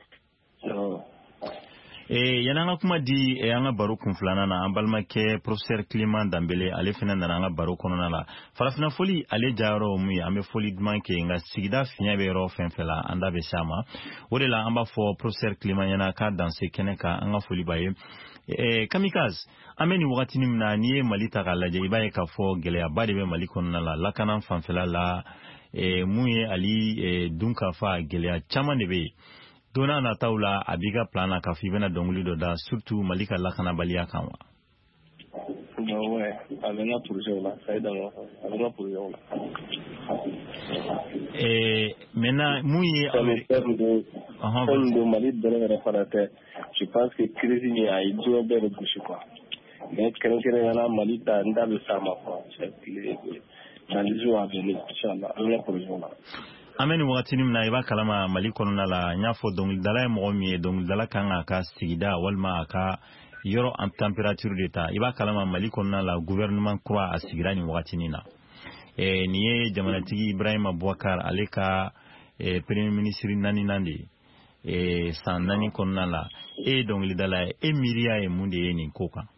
C: Y'an ka kuma di an ka baro kun filanan na an balimakɛ professeur Clément Dambele ale fana nana an ka baro kɔnɔna la. Farafina foli ale jayɔrɔ mun ye an bɛ foli duman kɛ nka sigida fiɲɛ bɛ yɔrɔ fɛn fɛn la an da bɛ s'a ma. O de la an b'a fɔ professeur Clément ɲɛna k'a danse kɛnɛ kan an ka foli b'a ye. Kamikaze an bɛ nin wagati min na n'i ye Mali ta k'a lajɛ i b'a ye k'a fɔ gɛlɛyaba de bɛ Mali kɔnɔna la lakana fanfɛla la mun ye ali dunkafa gɛlɛya caman de bɛ yen. Donna nataw la a b'i ka plan na k'a fɔ i bɛna dɔnkili dɔ da surtout Mali ka lakanabaliya kan wa?
F: Ouais, a bɛ n ka projet la, ça y est d'accord, a bɛ n ka projet la.
C: Maintenant mun ye
F: fɛn don Mali dɔrɔn yɛrɛ fana tɛ, je pense que crise in a ye diɲɛ bɛɛ de gosi quoi. Mais kɛrɛnkɛrɛnnenya la Mali ta n da bɛ s'a ma quoi, dans les jours à venir, inchallah, a bɛ n ka projet la.
C: An bɛ nin wagati min na i b'a kalama Mali kɔnɔna la n y'a fɔ dɔnkilidala ye mɔgɔ min ye dɔnkilidala kan k'a ka sigida walima a ka yɔrɔ en température de ta i b'a kalama Mali kɔnɔna la gouvernement kura a sigira nin wagati nin na nin ye jamanatigi Ibrahima Boubacar ale ka premier ministre naaninan de ye san 4 kɔnɔna la e ye dɔnkilidala ye e miiriya ye mun de ye nin ko kan?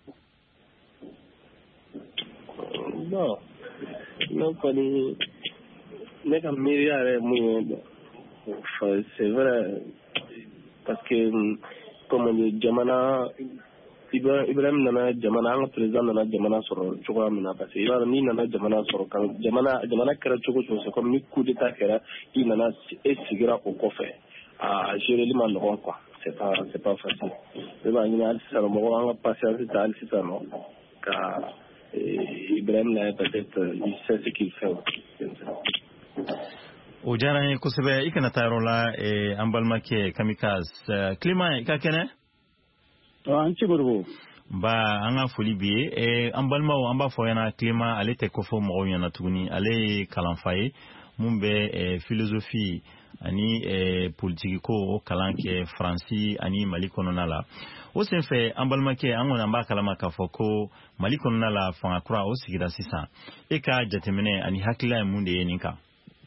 F: Bon ne kɔni ne ka miiriya yɛrɛ mun ye c'est vrai parce que comme jamana Ibrahim nana jamana an ka président nana jamana sɔrɔ cogoya min na parce que i b'a dɔn n'i nana jamana sɔrɔ kan jamana kɛra cogo cogo c'est comme ni coup d'état kɛra i nana e sigira o kɔfɛ a gérer ma nɔgɔn quoi c'est pas facile ne b'a ɲini hali sisan mɔgɔw an ka patience ta hali sisan nɔ ka Ibrahim na peut-être il sait ce qu'il fait.
C: O diyara n ye kosɛbɛ i kana taa yɔrɔ la an balimakɛ Kamikaze Clément i ka kɛnɛ?
H: An ci bolo
C: ba an ka foli bi ye an balimaw an b'a fɔ ɲɛna Clément ale tɛ kofɔ mɔgɔw ɲɛna tuguni ale ye kalanfa ye mun bɛ philosophie ani politique ko o kalan kɛ Faransi ani Mali kɔnɔna la o senfɛ an balimakɛ an kɔni an b'a kalama k'a fɔ ko Mali kɔnɔna la fanga kura o sigira sisan e ka jateminɛ ani hakilila ye mun de ye nin kan?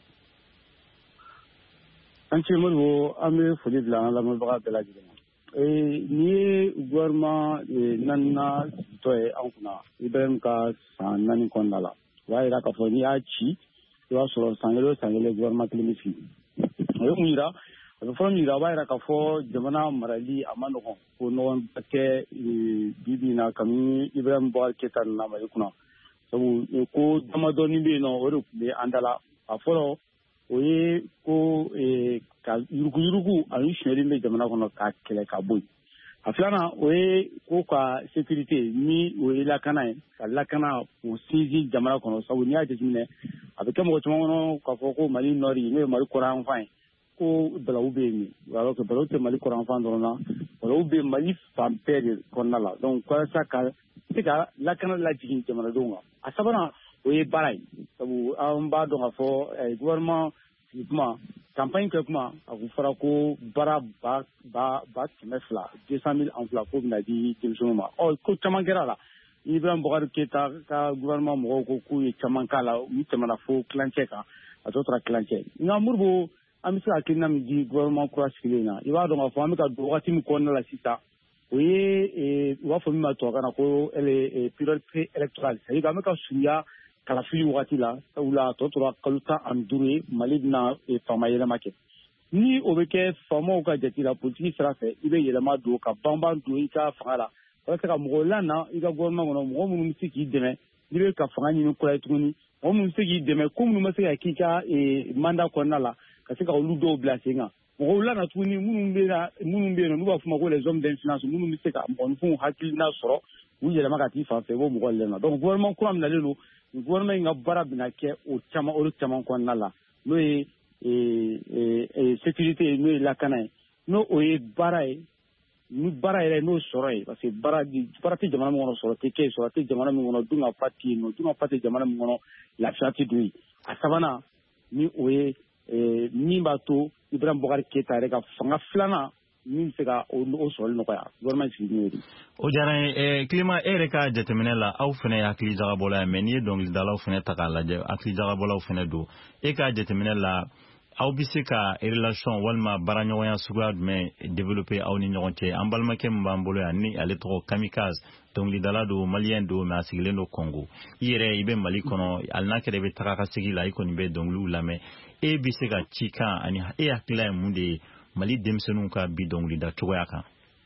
H: An ci bolo an bɛ foli bila an lamɛnbaga bɛɛ lajɛlen ma. Ni ye gouvernement naaninan tɔ ye an kunna Ibrahim ka san 4 kɔnɔna la o b'a jira k'a fɔ n'i y'a ci i b'a sɔrɔ san kelen o san kelen gouvernement kelen bɛ sigi o ye mun jira a bɛ fɔlɔ min jira o b'a jira k'a fɔ jamana marali a ma nɔgɔn ko nɔgɔn kɛ bi na kabini Ibrahim Boubacar Keita nana Mali kunna sabu ko damadɔni bɛ yen nɔ o de tun bɛ an da la a fɔlɔ o ye ko ka yuruguyurugu ani suɲɛli bɛ jamana kɔnɔ ka kɛlɛ ka bɔ yen a filanan o ye ko ka sécurité ni o ye lakana ye ka lakana o sinsin jamana kɔnɔ sabu n'i y'a jateminɛ a bɛ kɛ mɔgɔ caman kɔnɔ k'a fɔ ko Mali nɔri n'o ye Mali kɔrɔyanfan ye ko balawu bɛ yen alors que balawu tɛ Mali kɔrɔyanfan dɔrɔn na balawu bɛ Mali fan bɛɛ de kɔnɔna la donc walasa ka se ka lakana lajigin jamanadenw kan a sabanan o ye baara ye sabu an b'a dɔn k'a fɔ gouvernement kuma campagne kɛ kuma a kun fɔra ko baara ba 200,000 200,000 emploi ko bɛna di denmisɛnninw ma ko caman kɛra la Ibrahim Boubacar Keita ka gouvernement mɔgɔw ko k'u ye caman k'a la u tɛmɛna fo kilancɛ kan a tɔ tora kilancɛ nka Modibo an bɛ se hakilina min di gouvernement kura sigilen na i b'a dɔn k'a fɔ an bɛ ka don wagati min kɔnɔna la sisan o ye u b'a fɔ min ma tubabukan na ko priorité électorale c'est-à-dire an bɛ ka surunya kalafili wagati la sabula a tɔ tora kalo 15 ye Mali bɛna faama yɛlɛma kɛ ni o bɛ kɛ faamaw ka jate la politique sira fɛ i bɛ yɛlɛma don ka banban don i ka fanga la walasa ka mɔgɔw lana i ka gouvernement kɔnɔ mɔgɔ minnu bɛ se k'i dɛmɛ n'i bɛ ka fanga ɲini kura ye tuguni mɔgɔ minnu bɛ se k'i dɛmɛ ko minnu bɛ se ka k'i ka mandat kɔnɔna la ka se ka olu dɔw bila sen kan mɔgɔw lana tuguni minnu bɛ yen n'u b'a fɔ ma ko les hommes d'influence minnu bɛ se ka mɔgɔninfinw hakilina sɔrɔ u yɛlɛma ka t'i fan fɛ i b'o mɔgɔ lɛna donc gouvernement kura min nalen don gouvernement in ka baara bɛna kɛ o caman kɔnɔna la n'o ye sécurité n'o ye lakana ye n'o o ye baara ye ni baara yɛrɛ n'o sɔrɔ ye parce que baara tɛ jamana min kɔnɔ sɔrɔ tɛ kɛ sɔrɔ tɛ jamana min kɔnɔ dun ka fa tɛ yen nɔ dun ka fa tɛ jamana min kɔnɔ lafiya tɛ don yen a sabanan ni o ye min b'a to Ibrahim Boubacar Keita yɛrɛ ka fanga filanan min bɛ se ka o sɔrɔli nɔgɔya gouvernement sigi n'o ye de.
C: O diyara n ye Kilema e yɛrɛ ka jateminɛ la aw fana ye hakili jagabɔla ye mais n'i ye dɔnkilidalaw fana ta k'a lajɛ hakili jagabɔlaw fana don e ka jateminɛ la aw bɛ se ka relation walima baaraɲɔgɔnya suguya jumɛn développer aw ni ɲɔgɔn cɛ an balimakɛ min b'an bolo yan ni ale tɔgɔ Kamikaze dɔnkilidala don malien don mais a sigilen don Congo i yɛrɛ i bɛ Mali kɔnɔ hali n'a kɛra i bɛ taga ka segin la i kɔni bɛ dɔnkiliw lamɛn e bɛ se ka cikan ani e hakilila ye mun de ye Mali denmisɛnninw ka bi dɔnkilida cogoya kan.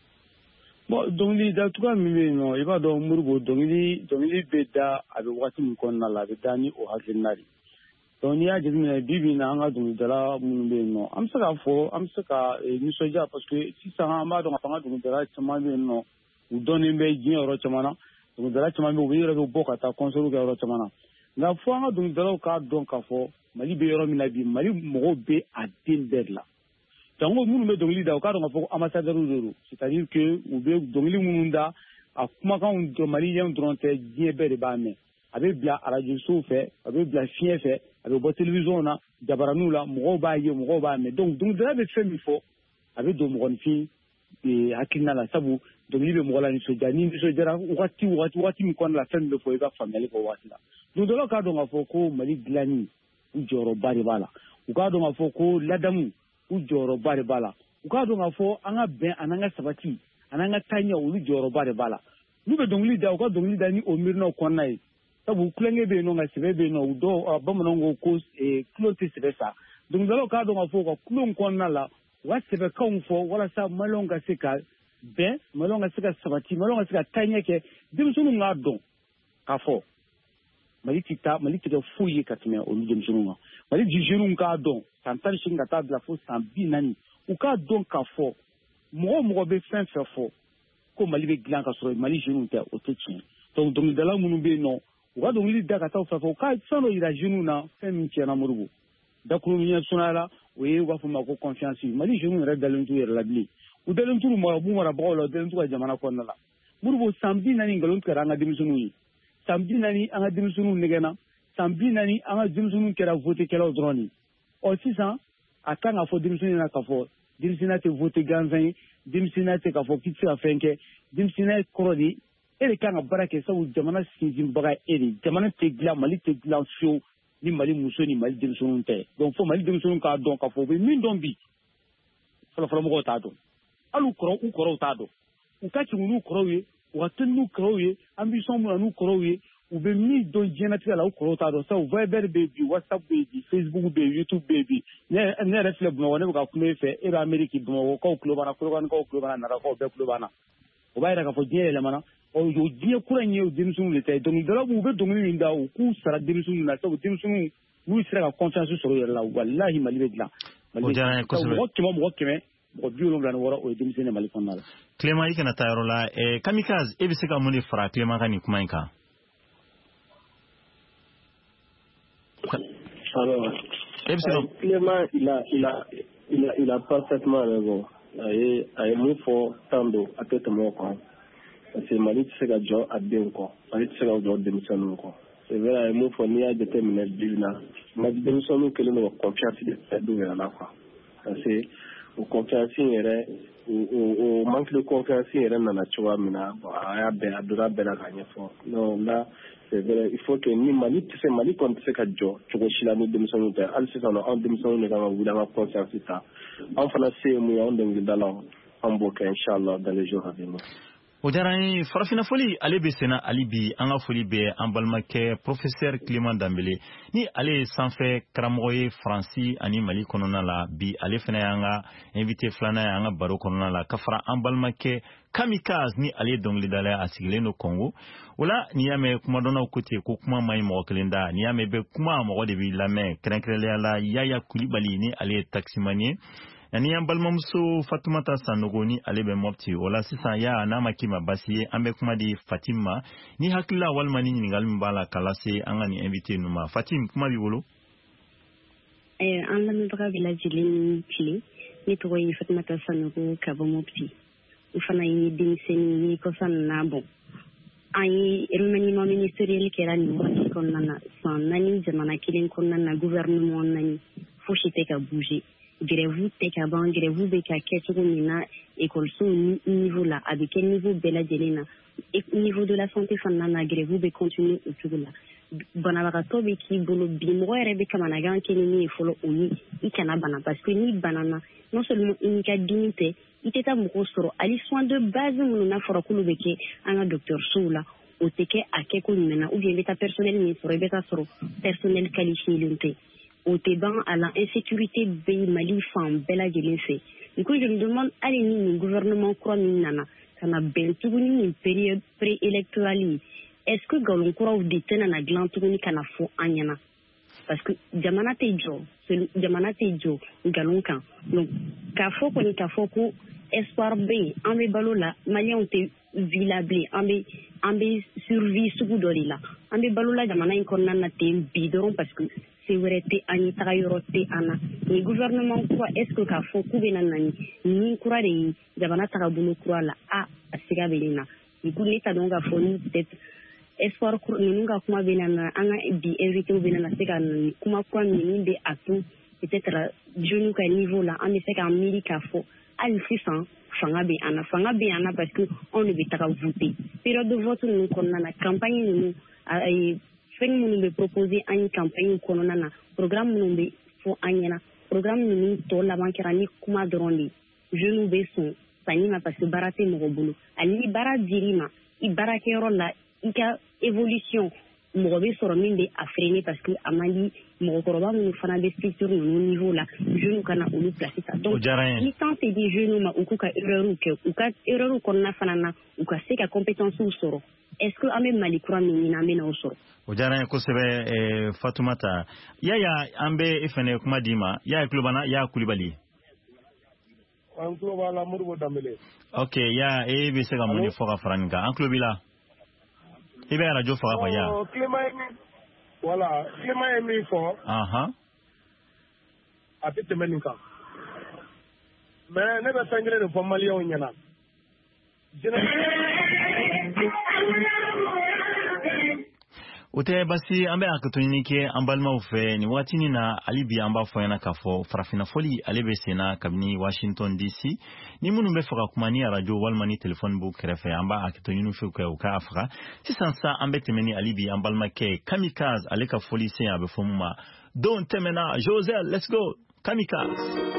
H: Bon dɔnkilida cogoya min bɛ yen nɔ i b'a dɔn Modibo dɔnkili bɛ da a bɛ waati min kɔnɔna la a bɛ da ni o hakilina de donc n'i y'a jateminɛ bi bi in na an ka dɔnkilidala minnu bɛ yen nɔ an bɛ se k'a fɔ an bɛ se ka nisɔndiya parce que sisan an b'a dɔn k'a fɔ an ka dɔnkilidala caman bɛ yen nɔ u dɔnnen bɛ diɲɛ yɔrɔ caman na dɔnkilidala caman bɛ yen u yɛrɛ bɛ bɔ ka taa concert kɛ yɔrɔ caman na nka fo an ka dɔnkilidalaw k'a dɔn k'a fɔ Mali bɛ yɔrɔ min na bi Mali mɔgɔw bɛ a den bɛɛ de la donc minnu bɛ dɔnkili da u k'a dɔn k'a fɔ ko ambassadeurs de don c'est-à-dire que u bɛ dɔnkili minnu da a kumakanw dɔn maliyɛnw dɔrɔn tɛ diɲɛ bɛɛ de b'a mɛn a bɛ bila radio sow fɛ a bɛ bila fiɲɛ fɛ a bɛ bɔ télévision na jabaraninw la mɔgɔw b'a ye mɔgɔw b'a mɛn donc dɔnkilidala bɛ fɛn min fɔ a bɛ don mɔgɔninfin hakilina la sabu dɔnkili bɛ mɔgɔ la nisɔndiya ni nisɔndiyara wagati min kɔnɔna la fɛn min bɛ fɔ i ka faamuyali kɛ o waati la dɔnkilidalaw k'a dɔn k'a fɔ ko Mali dilanni u jɔyɔrɔba de b'a la u k'a dɔn k'a fɔ ko ladamu u jɔyɔrɔba de b'a la u k'a dɔn k'a fɔ an ka bɛn an ka sabati an ka taaɲɛ olu jɔyɔrɔba de b'a la n'u bɛ dɔnkili da u ka dɔnkili da ni o miirinaw kɔnɔna ye sabu kulonkɛ bɛ yen nɔ nka sɛbɛ bɛ yen nɔ u dɔw bamananw ko kulo tɛ sɛbɛ sa dɔnkilidalaw k'a dɔn k'a fɔ u ka kulon kɔnɔna la u ka sɛbɛkanw fɔ walasa maliyɛnw ka se ka bɛn maliyɛnw ka se ka sabati maliyɛnw ka se ka taaɲɛ kɛ denmisɛnninw k'a dɔn k'a fɔ Mali tɛ kɛ foyi ye ka tɛmɛ olu denmisɛnninw kan Mali jeunes k'a dɔn san 18 ka taa bila fo san 40 u k'a dɔn k'a fɔ mɔgɔ bɛ fɛn fɛn fɔ ko Mali bɛ dilan ka sɔrɔ Mali jeunes tɛ o tɛ tiɲɛ donc dɔnkilidala minnu bɛ yen nɔ u ka dɔnkili da ka taa fɛ u ka fɛn dɔ yira jeunes na fɛn min tiɲɛna Modibo dakuru min sumaya o ye u b'a fɔ ma ko confiance Mali jeunes yɛrɛ dalen t'u yɛrɛ la bilen u dalen t'u marabagaw la u dalen t'u ka jamana kɔnɔna la Modibo san 40 nkalon tigɛra an ka denmisɛnninw ye san 40 an ka denmisɛnninw nɛgɛnna san 40 an ka denmisɛnninw kɛra votekɛlaw dɔrɔn de sisan a kan k'a fɔ denmisɛnnin na k'a fɔ denmisɛnninya tɛ vote gansan ye denmisɛnninya tɛ k'a fɔ k'i tɛ se ka fɛn kɛ denmisɛnninya kɔrɔ de e de kan ka baara kɛ sabu jamana sinsinbaga e de jamana tɛ dilan Mali tɛ dilan fiyewu ni Mali muso ni Mali denmisɛnninw tɛ donc fo Mali denmisɛnninw k'a dɔn k'a fɔ u bɛ min dɔn bi fɔlɔfɔlɔmɔgɔw t'a dɔn hali u kɔrɔw t'a dɔn u ka cɛn n'u kɔrɔw ye u ka teli n'u kɔrɔw ye ambition mun na n'u kɔrɔw ye u bɛ min dɔn diɲɛlatigɛ la u kɔrɔw t'a dɔn sabu Viber bɛ yen bi WhatsApp bɛ yen bi Facebook bɛ yen YouTube bɛ yen bi ne yɛrɛ filɛ Bamakɔ ne bɛ ka kuma e fɛ e bɛ Amérique Bamakɔkaw tulo b'an na Kolokanikaw tulo b'an na Narakaw bɛɛ tulo b'an na o b'a yira k'a fɔ diɲɛ yɛlɛmana o diɲɛ kura in ye o denmisɛnninw de ta ye dɔnkilidalaw u bɛ dɔnkili min da u k'u sara denmisɛnninw na sabu denmisɛnninw n'u sera ka confiance sɔrɔ u yɛrɛ la walahi Mali bɛ dilan mɔgɔ 100 mɔgɔ 76 o ye denmisɛnnin ye Mali kɔnɔna la.
C: Kilema i kana taa yɔrɔ la Kamikaze e bɛ se ka mun de fara Kilema ka nin kuma in kan.
F: Alors, Clément, il a parfaitement raison. A ye mun fɔ tan don a tɛ tɛmɛ o kan parce que Mali tɛ se ka jɔ a denw kɔ Mali tɛ se ka jɔ denmisɛnninw kɔ c'est vrai mon fournier déterminé d'une ma démission que nous confiance de faire là quoi c'est au confiance au manque de confiance na choix mina aya be adura be la gagner fort non là c'est vrai il faut que ni mali c'est mali comme c'est ka jo chogo shila ni démission de al c'est ça en démission ne va vous la confiance ça en français mu on donc dans en boka inchallah dans les jours à venir.
C: Ojarani farafina foli ale be sena alibi anga foli be ambalmake professeur Clément Dambélé ni ale sanfɛ karamɔgɔ ye Fransi ani Mali kɔnɔna la bi ale fana yanga invité flana yanga baro kɔnɔna la kafara ambalmake Kamikaze ni ale dɔnkilidala a sigilen do Congo wala ni yame kuma dɔnnaw kote ko kuma maɲi mɔgɔ kelen da ni yame be kuma mɔgɔ de bi lamɛn kɛrɛnkɛrɛnnenya la Yaya Kulibali ni ale ye taximanier ani an balimamuso Fatumata Sanogo ni ale bɛ Mopti wala sisan ya n'a ma k'i ma basi ye an bɛ kuma di Fatima ni hakilila walima ni ɲininkali min b'a la k'a lase an ka nin invité ninnu ma Fatim kuma b'i bolo.
L: An lamɛnbaga bɛɛ lajɛlen tile ne tɔgɔ ye Fatumata Sanogo ka bɔ Mopti n fana ye denmisɛnnin ye kɔsa na bɔ an ye remaniement ministériel kɛra nin waati kɔnɔna na san 4 jamana kelen kɔnɔna na gouvernement 4 fosi tɛ ka bouger. Grève tɛ ka ban grève bɛ ka kɛ cogo min na école niveau la a bɛ kɛ niveau bɛɛ lajɛlen na niveau de la santé fana na grève bɛ continuer o cogo la banabagatɔ bɛ k'i bolo bi mɔgɔ yɛrɛ bɛ kamanagan kɛ ni min ye fɔlɔ o ye i kana bana parce que ni banana non seulement i n'i ka dimi tɛ i tɛ taa mɔgɔw sɔrɔ hali soins de base minnu n'a fɔra k'olu bɛ kɛ an ka dɔgɔtɔrɔsow la o tɛ kɛ a kɛko ɲuman na ou bien i bɛ taa personnel min sɔrɔ i bɛ taa sɔrɔ personnel qualifiélen tɛ. Au Téban à la insécurité be Mali fan bɛɛ lajɛlen fɛ. Du coup je me demande hali ni gouvernement kura min nana kana bɛn tuguni ni période préélectorale est-ce que galon kuraw de tɛna dilan tuguni kana fɔ an ɲɛna parce que jamana tɛ jɔ galon kan donc k'a fɔ kɔni k'a fɔ ko espoir bɛ yen an bɛ balo la maliyɛnw tɛ vila bilen an bɛ survie sugu dɔ de la an bɛ balo la jamana in kɔnɔna na ten bi dɔrɔn parce que c'est vrai te ani taga yɔrɔ te ana ni gouvernement kura est-ce que k'a fɔ k'u bɛna na ni kura de ye jamana tagabolo kura la a siga bɛ nin na du coup ne t'a dɔn k'a fɔ ni peut-être espoir ninnu ka kuma bɛna na an ka bi invité bɛna na se ka na kuma kura min bɛ a to peut-être jeunes ka niveau la an bɛ se k'an miiri k'a fɔ hali sisan fanga bɛ an na parce que anw de bɛ taga voter période de vote ninnu kɔnɔna na campagne ninnu fɛn minnu bɛ proposer an ye campagne kɔnɔna na programme minnu bɛ fɔ an ɲɛna programme ninnu tɔ laban kɛra ni kuma dɔrɔn de jeunes bɛ sɔn sanni ma parce que baara tɛ mɔgɔ bolo ani ni baara dir'i ma i baarakɛyɔrɔ la i ka évolution mɔgɔ bɛ sɔrɔ min bɛ a freiner parce que a man di mɔgɔkɔrɔba minnu fana bɛ structure ninnu niveau la jeunes kana olu place ta donc ni temps tɛ di jeunes ma u k'u ka erreur kɛ u ka erreur kɔnɔna fana na u ka se ka compétence sɔrɔ est-ce que an bɛ Mali kura min ɲini an bɛ n'o sɔrɔ.
C: O diyara n ye kosɛbɛ Fatumata Yaya an bɛ e fɛnɛ kuma d'i ma Yaya Kulibali.
J: An tulo b'a la Modibo Dambélé.
C: Ok Yaya e bɛ se ka mun de fɔ ka fara nin kan an tulo b'i la i bɛ radio faga quoi Yaya.
J: Clément ye min fɔ. A tɛ tɛmɛ nin kan mais ne bɛ fɛn kelen de fɔ maliyɛnw ɲɛna.
C: O tɛ basi an bɛ hakɛto ɲini kɛ an balimaw fɛ nin waatinin na hali bi an b'a fɔ ɲɛna k'a fɔ farafina foli ale bɛ senna kabini Washington DC ni minnu bɛ fɛ ka kuma ni radio walima ni téléphone b'u kɛrɛfɛ an b'a hakɛto ɲini u fɛ u k'a faga sisan sa an bɛ tɛmɛ ni hali bi an balimakɛ Kamikaze ale ka foli sen a bɛ fɔ mun ma don tɛmɛna Josel let's go Kamikaze.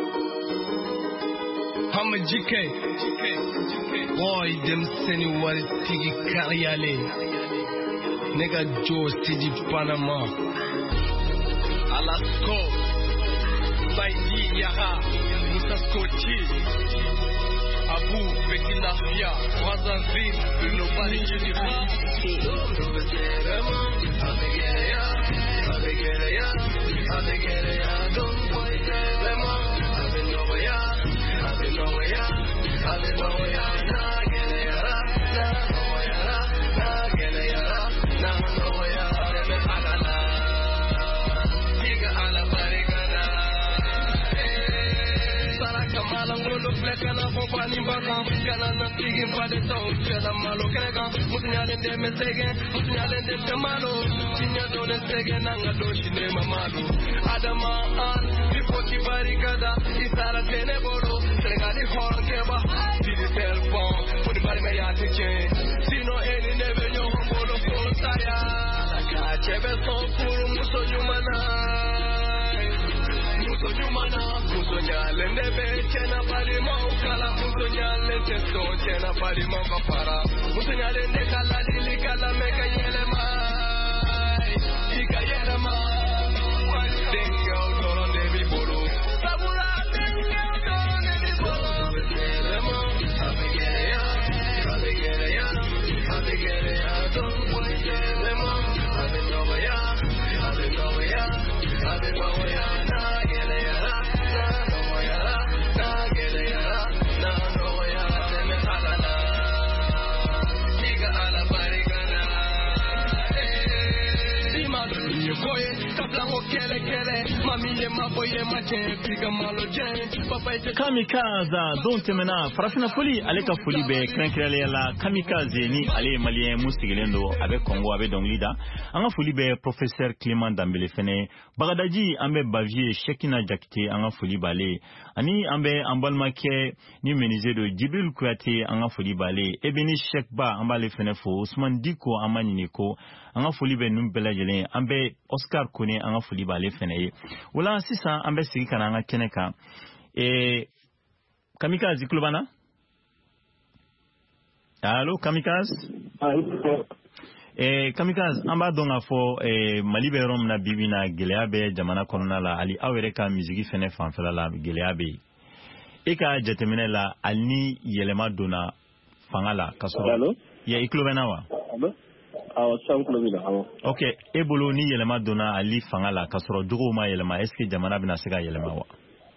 M: I'm a GK boy denmisɛnnin wari tigi kariyalen Nigga Joe City Panama Alasko Saidi Yaha Musa Scotty Abu Bekinafia Wazazin Nobody Molo flekana kompani bakam kana na tigin pade to chela malo kega mutnyale de mesege mutnyale de tamalo tinya do de sege nanga do shine mamalo adama an before ki barikada isara tene bolo segali hon keba didi telefon podi bari me ya teche sino eni nebe nyo bolo foltaya ka chebe so kuru muso nyumana Musonyale ndebe chena pari mau kala musonyale testo chena pari mau kapara musonyale ndekala lili kala meka yele mai ika yele mai dengue autoro devi bolo sabura dengue autoro devi bolo lemo abigere ya don't wait lemo abenoya na
C: Kamikaze donc maintenant farafina foli ale ka foli be krenkirele la kamikaze ni ale malien musigilendo avec Congo avec donc lida anga foli be professeur Clément Dambele fene bagadaji ambe bavie Shekina Jakite anga foli bale ani ambe ambalmake ni menisé de Djibril Kouyaté anga foli bale ebeni Shekba ambale fene fo Ousmane Diko amaniko anga foli be numbela jelen ambe Oscar Kone anga foli bale fene wala sisa ambe sigi kana anga keneka Kamikaze Klubana. Allô Kamikaze. Kamikaze amba donga fo Malibe rom na bibina geleabe jamana konona la ali awreka musique fene fanfela la geleabe eka jatemene la alni yelema dona fangala kasoro.
F: Allô
C: ya Klubana wa.
F: Awa sam Klubina awa.
C: Okay ebolo ni yelema dona ali fangala kasoro jogo ma yelema est-ce que jamana bina sega yelema wa.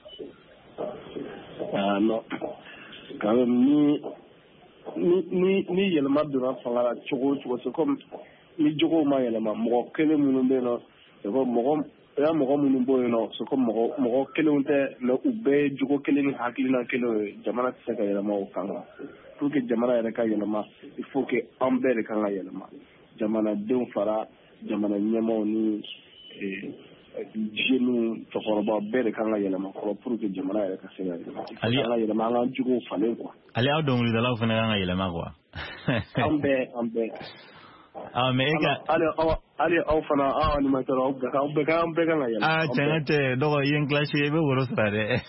F: Non. Quand même, ni yelema donna fangala chogo c'est comme ni jogo ma yelema mo kele munumbe no c'est comme mo munumbo no c'est comme mo kele unte no ube jogo kele ni hakilina kele jamana tsaka yelema o kanga pour que jamana yeleka yelema il faut que ambere kanga yelema jamana den fara jamana nyama ni jenu tokoroba bere kanga yelema ko pour que jamana yeleka sega ali kanga yelema nga jogo falen quoi
C: ali aw dongli dala fana kanga yelema quoi
F: ambe
C: mais
F: ali aw fana animateur aw beka kanga yelema
C: tengate dogo yen clash be woro sare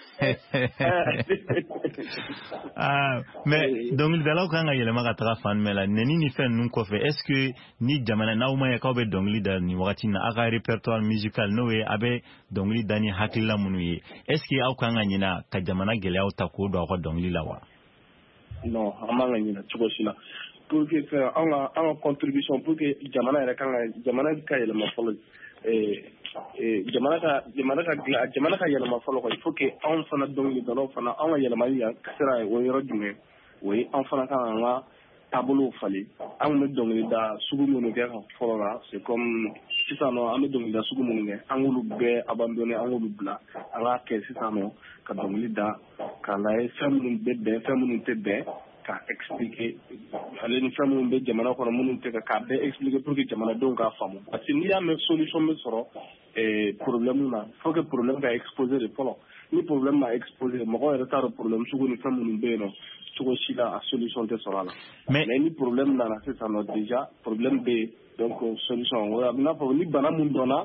C: mais dongli dala kanga yelema ka tra fan mela neni ni fen nun ko fe est-ce que ni jamana nawma ya ka be dongli da ni wakati na aga répertoire musical nowe abe dongli dani hakilla munu yi est-ce que aw kanga nyina ka jamana gele aw ta ko do ko dongli lawa
F: non amanga nyina chugo sila pour que en contribution pour que jamana era kanga jamana ka yelema folo jamana ka yelema folo ko il faut que on fana dongli dalo fana on yelema ya kasira wo yoro jume oui on fana kanga tableau fali an me dongli da sugu munu ke folo la c'est comme sisano an me dongli da sugu munu ke an wulu be abandonné an wulu bla ala ke sisano ka dongli da ka la femme be te be ka expliquer ale ni femme be jamana ko munu te ka be expliquer pour que jamana don ka famu parce que ni ya me solution me soro problème na faut que problème ka exposer le polo ni problème ma exposer mo ko retard problème sugu ni femme be no sugu sila a solution te soro la mais ni problème na c'est ça no déjà problème be donc solution wala na pour ni bana mun dona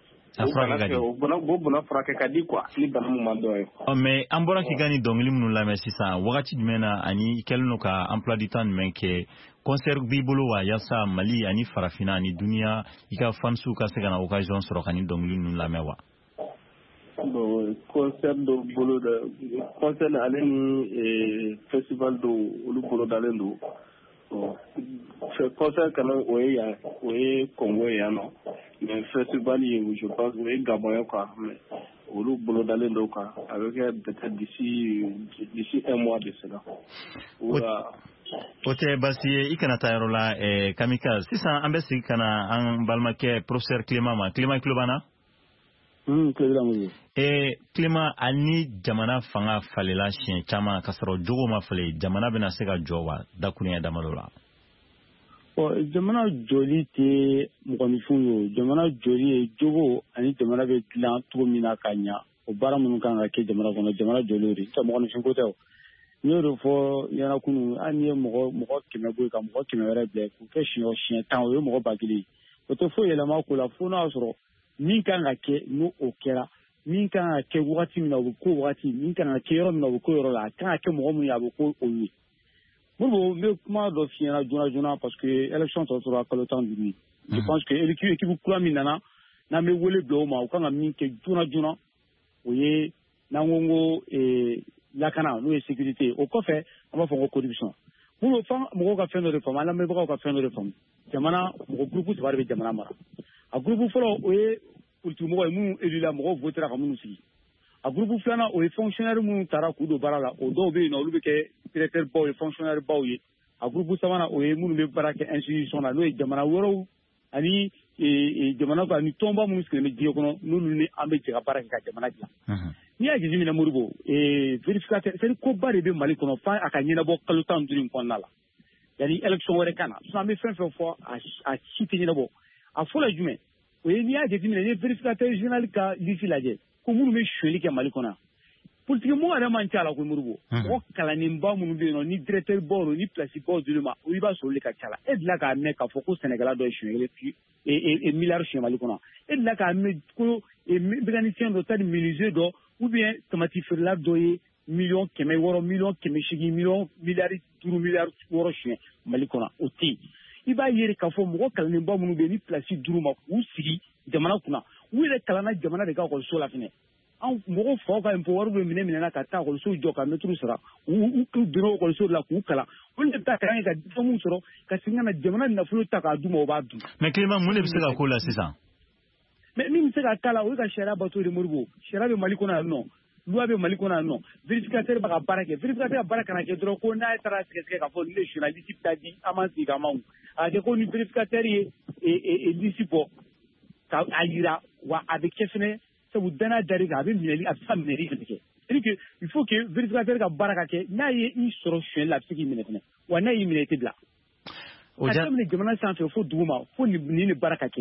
F: bona frake kadi quoi ni bana mun mando
C: mais ambora ki gani dongli mun la merci ça wakati mena ani kelno ka emploi du temps men ke concert bibolo wa yasa Mali ani farafina ani dunia ika fansu ka se kana occasion soro kani dongli mun la mewa
F: bon concert do bolo de concert aleni festival do lu bolo dalendo ce concert quand oye Congo ya no mais festival je pense oye Gabon quoi mais olu bolo dalendo quoi avec peut-être d'ici un mois de cela
C: Ote basi ikana tayaro la Kamikaze sisa ambesi kana an balmake professeur Clément Klubana Climat ani jamana fanga falela siyɛn caman ka sɔrɔ jogo ma falen jamana bɛna se ka jɔ wa dakurunya damadɔ la.
N: Jamana joli tɛ mɔgɔninfin ye jamana joli ye jogo ani jamana bɛ dilan cogo min na ka ɲa o baara minnu kan ka kɛ jamana kɔnɔ jamana joli de tɛ mɔgɔninfin ko tɛ. N y'o de fɔ ɲɛna kunun hali ni ye mɔgɔ 100 bɔ ka mɔgɔ 100 wɛrɛ bila k'u kɛ siɲɛ 10 o ye mɔgɔ 1000 o tɛ foyi yɛlɛma ko la fo n'a sɔrɔ min kan ka kɛ n'o kɛra min kan ka kɛ wagati min na o bɛ ko wagati min kan ka kɛ yɔrɔ min na o bɛ ko yɔrɔ la a kan ka kɛ mɔgɔ min ye a bɛ ko o ye. Bon, n bɛ kuma dɔ f'i ɲɛna joona parce que élection tɔ tora kalo 15 je pense que équipe kura min nana n'an bɛ wele bila o ma u kan ka min kɛ joona o ye n'an ko lakana n'o ye sécurité o kɔfɛ an b'a fɔ ko corruption minnu mɔgɔw ka fɛn dɔ de faamu an lamɛnbagaw ka fɛn dɔ de faamu jamana mɔgɔ groupe 3 de bɛ jamana mara a groupe fɔlɔ o ye politique mɔgɔ ye minnu élu la mɔgɔw votera ka minnu sigi a groupe filanan o ye fonctionnaire minnu taara k'u don baara la o dɔw bɛ yen nɔ olu bɛ kɛ directeur baw ye fonctionnaire baw ye a groupe sabanan o ye minnu bɛ baara kɛ institution na n'o ye jamana wɛrɛw ani jamana kan ni tɔnba minnu sigilen bɛ diɲɛ kɔnɔ n'olu ni an bɛ jɛ ka baara kɛ ka jamana dilan n'i y'a jateminɛ Modibo vérificateur c'est koba de bɛ Mali kɔnɔ f'a ka ɲɛnabɔ kalo 15 in kɔnɔna la yanni élection wɛrɛ ka na sisan an bɛ fɛn fɛn fɔ a si tɛ ɲɛnabɔ a fɔlɔ ye jumɛn o ye n'i y'a jateminɛ ni vérificateur général ka liste lajɛ ko minnu bɛ suɲɛli kɛ Mali kɔnɔ politique mɔgɔ yɛrɛ man ca la ko Modibo mɔgɔ kalannenba minnu bɛ yen nɔ ni directeur baw ni place baw dir'u ma i b'a sɔrɔ olu ka ca la e delila k'a mɛn k'a fɔ ko Sénégal dɔ ye suɲɛli milliard suɲɛ Mali kɔnɔ e delila k'a mɛn ko mécanicien dɔ c'est-à-dire menuisier dɔ ou bien tamati feerela dɔ ye million 600 million 800 million miliyari 5 miliyari 6 suɲɛ Mali kɔnɔ o tɛ yen i b'a ye k'a fɔ mɔgɔ kalannenba minnu bɛ yen ni place dir'u ma k'u sigi jamana kunna u yɛrɛ kalanna jamana de ka ekɔliso la fɛnɛ an mɔgɔw faw ka impôt wari bɛ minɛ ka taa ekɔliso jɔ ka mɛtiriw sara u donna ekɔliso la k'u kalan olu de bɛ taa kalan kɛ ka diplôme sɔrɔ ka segin ka na jamana nafolo ta k'a d'u ma o b'a dun.
C: mais Clément mun de bɛ se ka k'o la sisan.
N: mais min bɛ se ka k'a la o ye ka sariya bato de Modibo sariya bɛ Mali kɔnɔ yan nɔ loi bɛ Mali kɔnɔ yan nɔ vérificateur bɛ ka baara kɛ vérificateur ka baara kana kɛ dɔrɔn ko n'a taara sɛgɛsɛgɛ k'a fɔ nin de journaliste bɛ taa di an ma sigi k'an ma a kɛ ko ni vérificateur ye liste bɔ ka a yira wa a bɛ kɛ fɛnɛ sabu danaya dar'i kan a bɛ minɛli a bɛ se ka minɛli fɛnɛ kɛ c'est-à-dire que il faut que vérificateur ka baara ka kɛ n'a ye i sɔrɔ suɲɛli la a bɛ se k'i minɛ fɛnɛ wa n'a y'i minɛ i tɛ bila ka daminɛ jamana sanfɛ fo duguma fo nin de baara ka kɛ.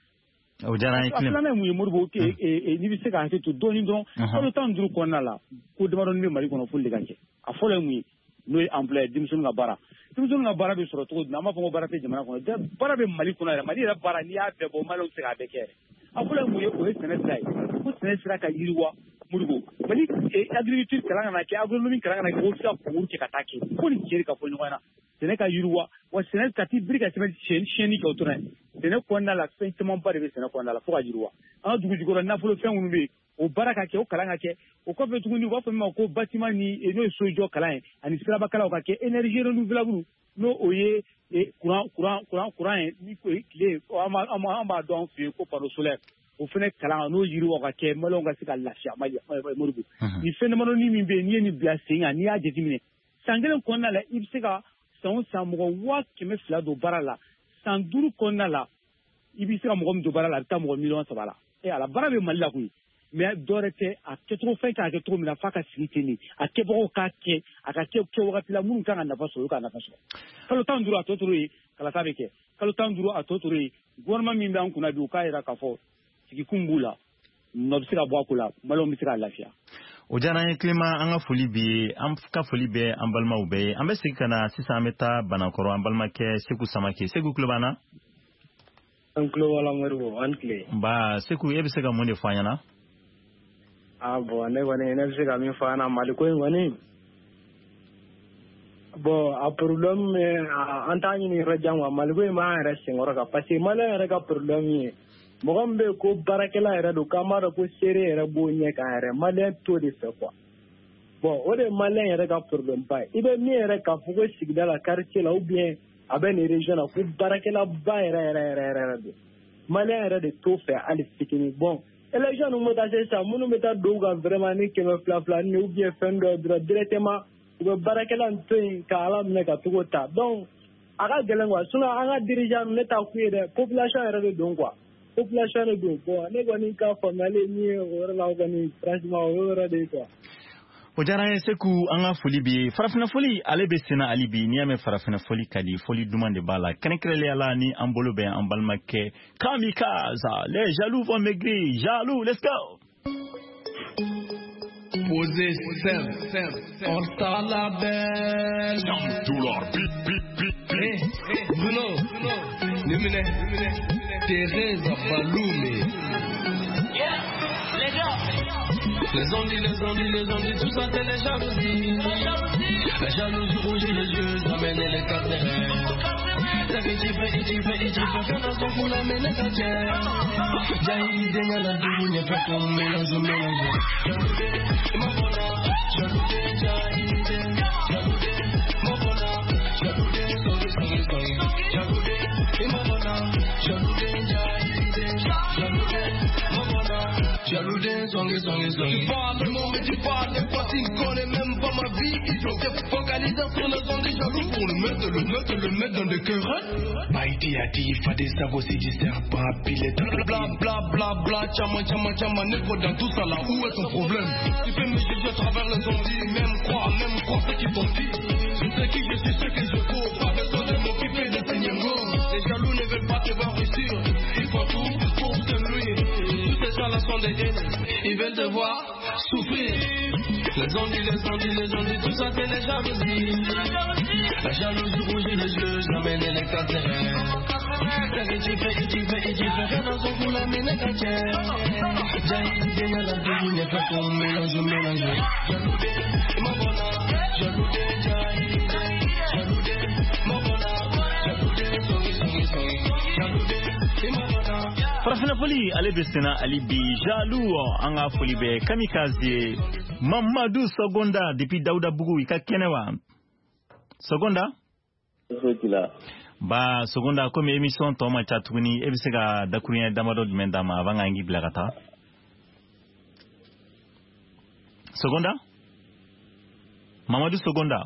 C: o diyara an ye Clément.
N: a filanan mun ye Modibo n'i bɛ se ka hakili to dɔɔnin dɔrɔn kalo 15 kɔnɔna la ko damadɔni bɛ Mali kɔnɔ foli de ka kɛ a fɔlɔ ye mun ye n'o ye employé denmisɛnninw ka baara bɛ sɔrɔ cogo di an b'a fɔ ko baara tɛ jamana kɔnɔ baara bɛ Mali kɔnɔ yɛrɛ Mali yɛrɛ baara n'i y'a bɛɛ bɔ Maliw tɛ se k'a bɛɛ kɛ yɛrɛ a fɔlɔ ye mun ye o ye sɛnɛ sira ye ko sɛnɛ sira ka yiriwa Modibo Mali agriculture kalan kana kɛ agronomie kalan kana kɛ o bɛ se ka concours kɛ ka taa kɛ fo nin cɛ ka fɔ ɲɔgɔn na sɛnɛ ka yiriwa wa sɛnɛ ka ti biri ka tɛmɛ siyɛnni kɛ o tora yen sɛnɛ kɔnɔna la fɛn camanba de bɛ sɛnɛ kɔnɔna la fo ka yiriwa an ka dugu jukɔrɔ nafolo fɛn minnu bɛ yen o baara ka kɛ o kalan ka kɛ o kɔfɛ tuguni u b'a fɔ min ma ko bâtiment ni n'o ye sojɔ kalan ye ani sirabakalaw ka kɛ énergie renouvelable n'o o ye courant ye ni tile an b'a dɔn an fɛ yen ko panneau solaire o fɛnɛ kalan n'o yiriwa ka kɛ maliyɛnw ka se ka lafiya Modibo ni fɛn damadɔni min bɛ yen n'i ye nin bila sen kan n'i y'a jateminɛ san kelen kɔnɔna la i bɛ se ka san o san mɔgɔ 200,000 don baara la san 5 kɔnɔna la i bɛ se ka mɔgɔ min don baara la a bɛ taa mɔgɔ 3 la ala baara bɛ Mali la koyi mais dɔwɛrɛ tɛ a kɛcogo fɛn kan ka kɛ cogo min na f'a ka sigi ten de a kɛbagaw k'a kɛ a ka kɛ wagati la minnu kan ka nafa sɔrɔ olu ka nafa sɔrɔ kalo 15 a tɔ tora yen kalata bɛ kɛ kalo 15 a tɔ tora yen gouvernement min bɛ an kunna bi u k'a jira k'a fɔ sigikun b'u la nɔ bɛ se ka bɔ a ko la maliyɛnw bɛ se ka lafiya.
C: o diyara an ye Clément an ka foli bɛ an balimaw bɛɛ ye an bɛ segin ka na sisan an bɛ taa Banakɔrɔ an balimakɛ Seku Samake Seku tulo b'an na.
F: an tulo b'a la Modibo an tile.
C: nba Seku e bɛ se ka mun de fɔ an ɲɛna.
F: bon ne kɔni ne bɛ se ka min fɔ an na Mali ko in kɔni bon a problème an t'a ɲini yɔrɔ jan quoi Mali ko in b'an yɛrɛ senkɔrɔ kan parce que maliyɛn yɛrɛ ka problème ye mɔgɔ min bɛ yen ko baarakɛla yɛrɛ don k'an b'a dɔn ko seere yɛrɛ b'o ɲɛ kan yɛrɛ maliyɛn t'o de fɛ quoi bon o de ye maliyɛn yɛrɛ ka problème ba ye i bɛ min yɛrɛ k'a fɔ ko sigida la quartier la ou bien a bɛ nin région na ko baarakɛla ba yɛrɛ don maliyɛn yɛrɛ de t'o fɛ hali fitinin bon élection ninnu bɛ taa se sisan minnu bɛ taa don u kan vraiment ni 200 ni ou bien fɛn dɔ dɔrɔn directement u bɛ baarakɛla in to yen ka ala minɛ ka togo ta donc a ka gɛlɛn quoi sinon an ka dirigeant ne t'a f'u ye dɛ population yɛrɛ de don quoi
O: population do ko ne goni ka famale ni ora la goni franchement ora de quoi
C: o jara seku anga foli bi farafina foli ale be sena ali bi ni ame farafina foli kadi foli demande bala kenekrele ala ni ambolo be ambalmake kamikaza les jaloux vont maigrir jaloux let's go
M: Posez simple, on t'a la belle. Bruno, Lumine, Thérèse Baloumé. Les ondits, tout ça c'est les jalousies. La jalousie rouge et les yeux, j'amène les cartes. La vie tu fais, faire dans son cou la mène à terre. Jaï, dénia la douille, fait qu'on mélange. Tu parles, mon mais tu parles de quoi tu ne connais même pas ma vie. Ils sont focalisés sur les ondes des jaloux pour le mettre dans des querelles. Baïti a dit, il faut des sabots si tu sers pas à piler. Bla, tchama, n'est pas dans tout ça là, où est ton problème? Tu peux me juger à travers les ondes, même croire ce qu'ils t'ont dit. Je sais qui je suis, ce que je cours, pas besoin de m'occuper de tes niengos. Les jaloux ne veulent pas te voir réussir, ils font tout pour te nuire. Tous ces gens là sont des haines. Ils veulent te voir souffrir. Les ondits, tout ça c'est les jalousies. La jalousie rouge et les yeux, j'amène les caterins. Tu fais, rien dans son cou, la mine est caterre. Jaï, dénia la douille, n'est pas qu'on mélange. Jaloudé, mon bonheur, jaloudé, mon bonheur, jaloudé, mon bonheur.
C: Farafina foli ale be sena ali bi jaloux anga foli be kamikaze Mamadou Seconda depuis Daouda Bougou ka kenewa Seconda ba Seconda comme émission toma chatuni e bisega dakunya damado mendama avanga ngi blagata Seconda Mamadou Seconda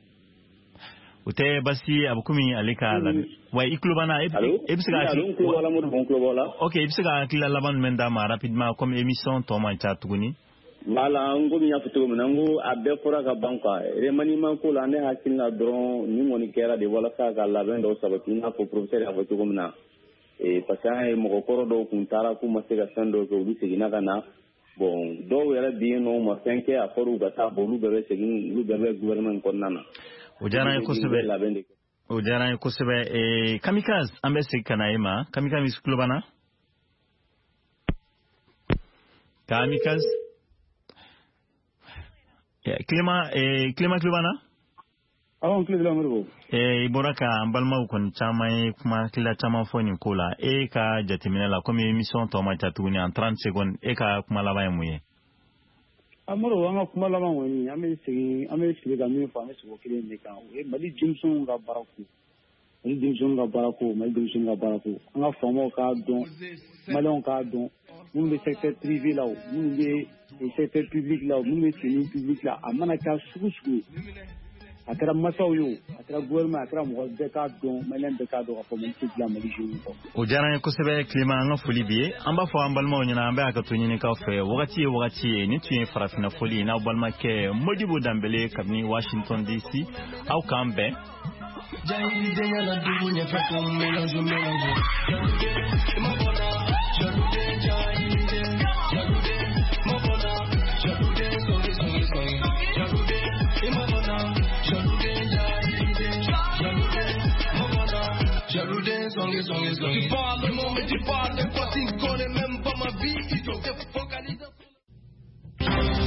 C: Ute basi abukumi alika la wa iklubana ebisega OK ebisega kila laban mendama rapidement comme émission toma chatuni
P: Mala ngo mi yafuto menango abbe fora ka banka remani man ko la ne hakilna dron ni moni kera de wala ka la bendo sabatina ko professeur afuto gomna e pasa e mo ko do kuntara ku masega sando ko bi segina kana bon do wera bi no mo senke a foru gata bolu bebe segin lu bebe gouvernement konnana
C: o jara ko sebe e kamikaze ambe sekana ema kamikaze klubana kamikaze Climat Klubana?
N: Awon Klubana murgo.
C: Iboraka ambalma ukon chama kuma kila chama foni kola ka jatimina la comme émission toma chatuni en 30 secondes ka kuma laba yamuye.
N: Amoro wanga kuma laba woni ame sigi ga mi fa me so kile ne kan mali Jimson ga baraku. Anga famo ka don malon ka don nous le secteur privé là nous le secteur public là nous le service public là amana ka suku akara masawo akara gouvernement akara mo de ka don malen de ka do ko men ci la mali jour ko
C: o jara ko sebe climat nga foli bi amba fo ambalma nyina amba aka to nyini ka fe wakati ni tu farafina foli na balma ke Modibo Dambélé kabni Washington DC au kambe
M: Jaï, dénia la douille, fait qu'on mélange. Tu parles, mais tu parles de quoi tu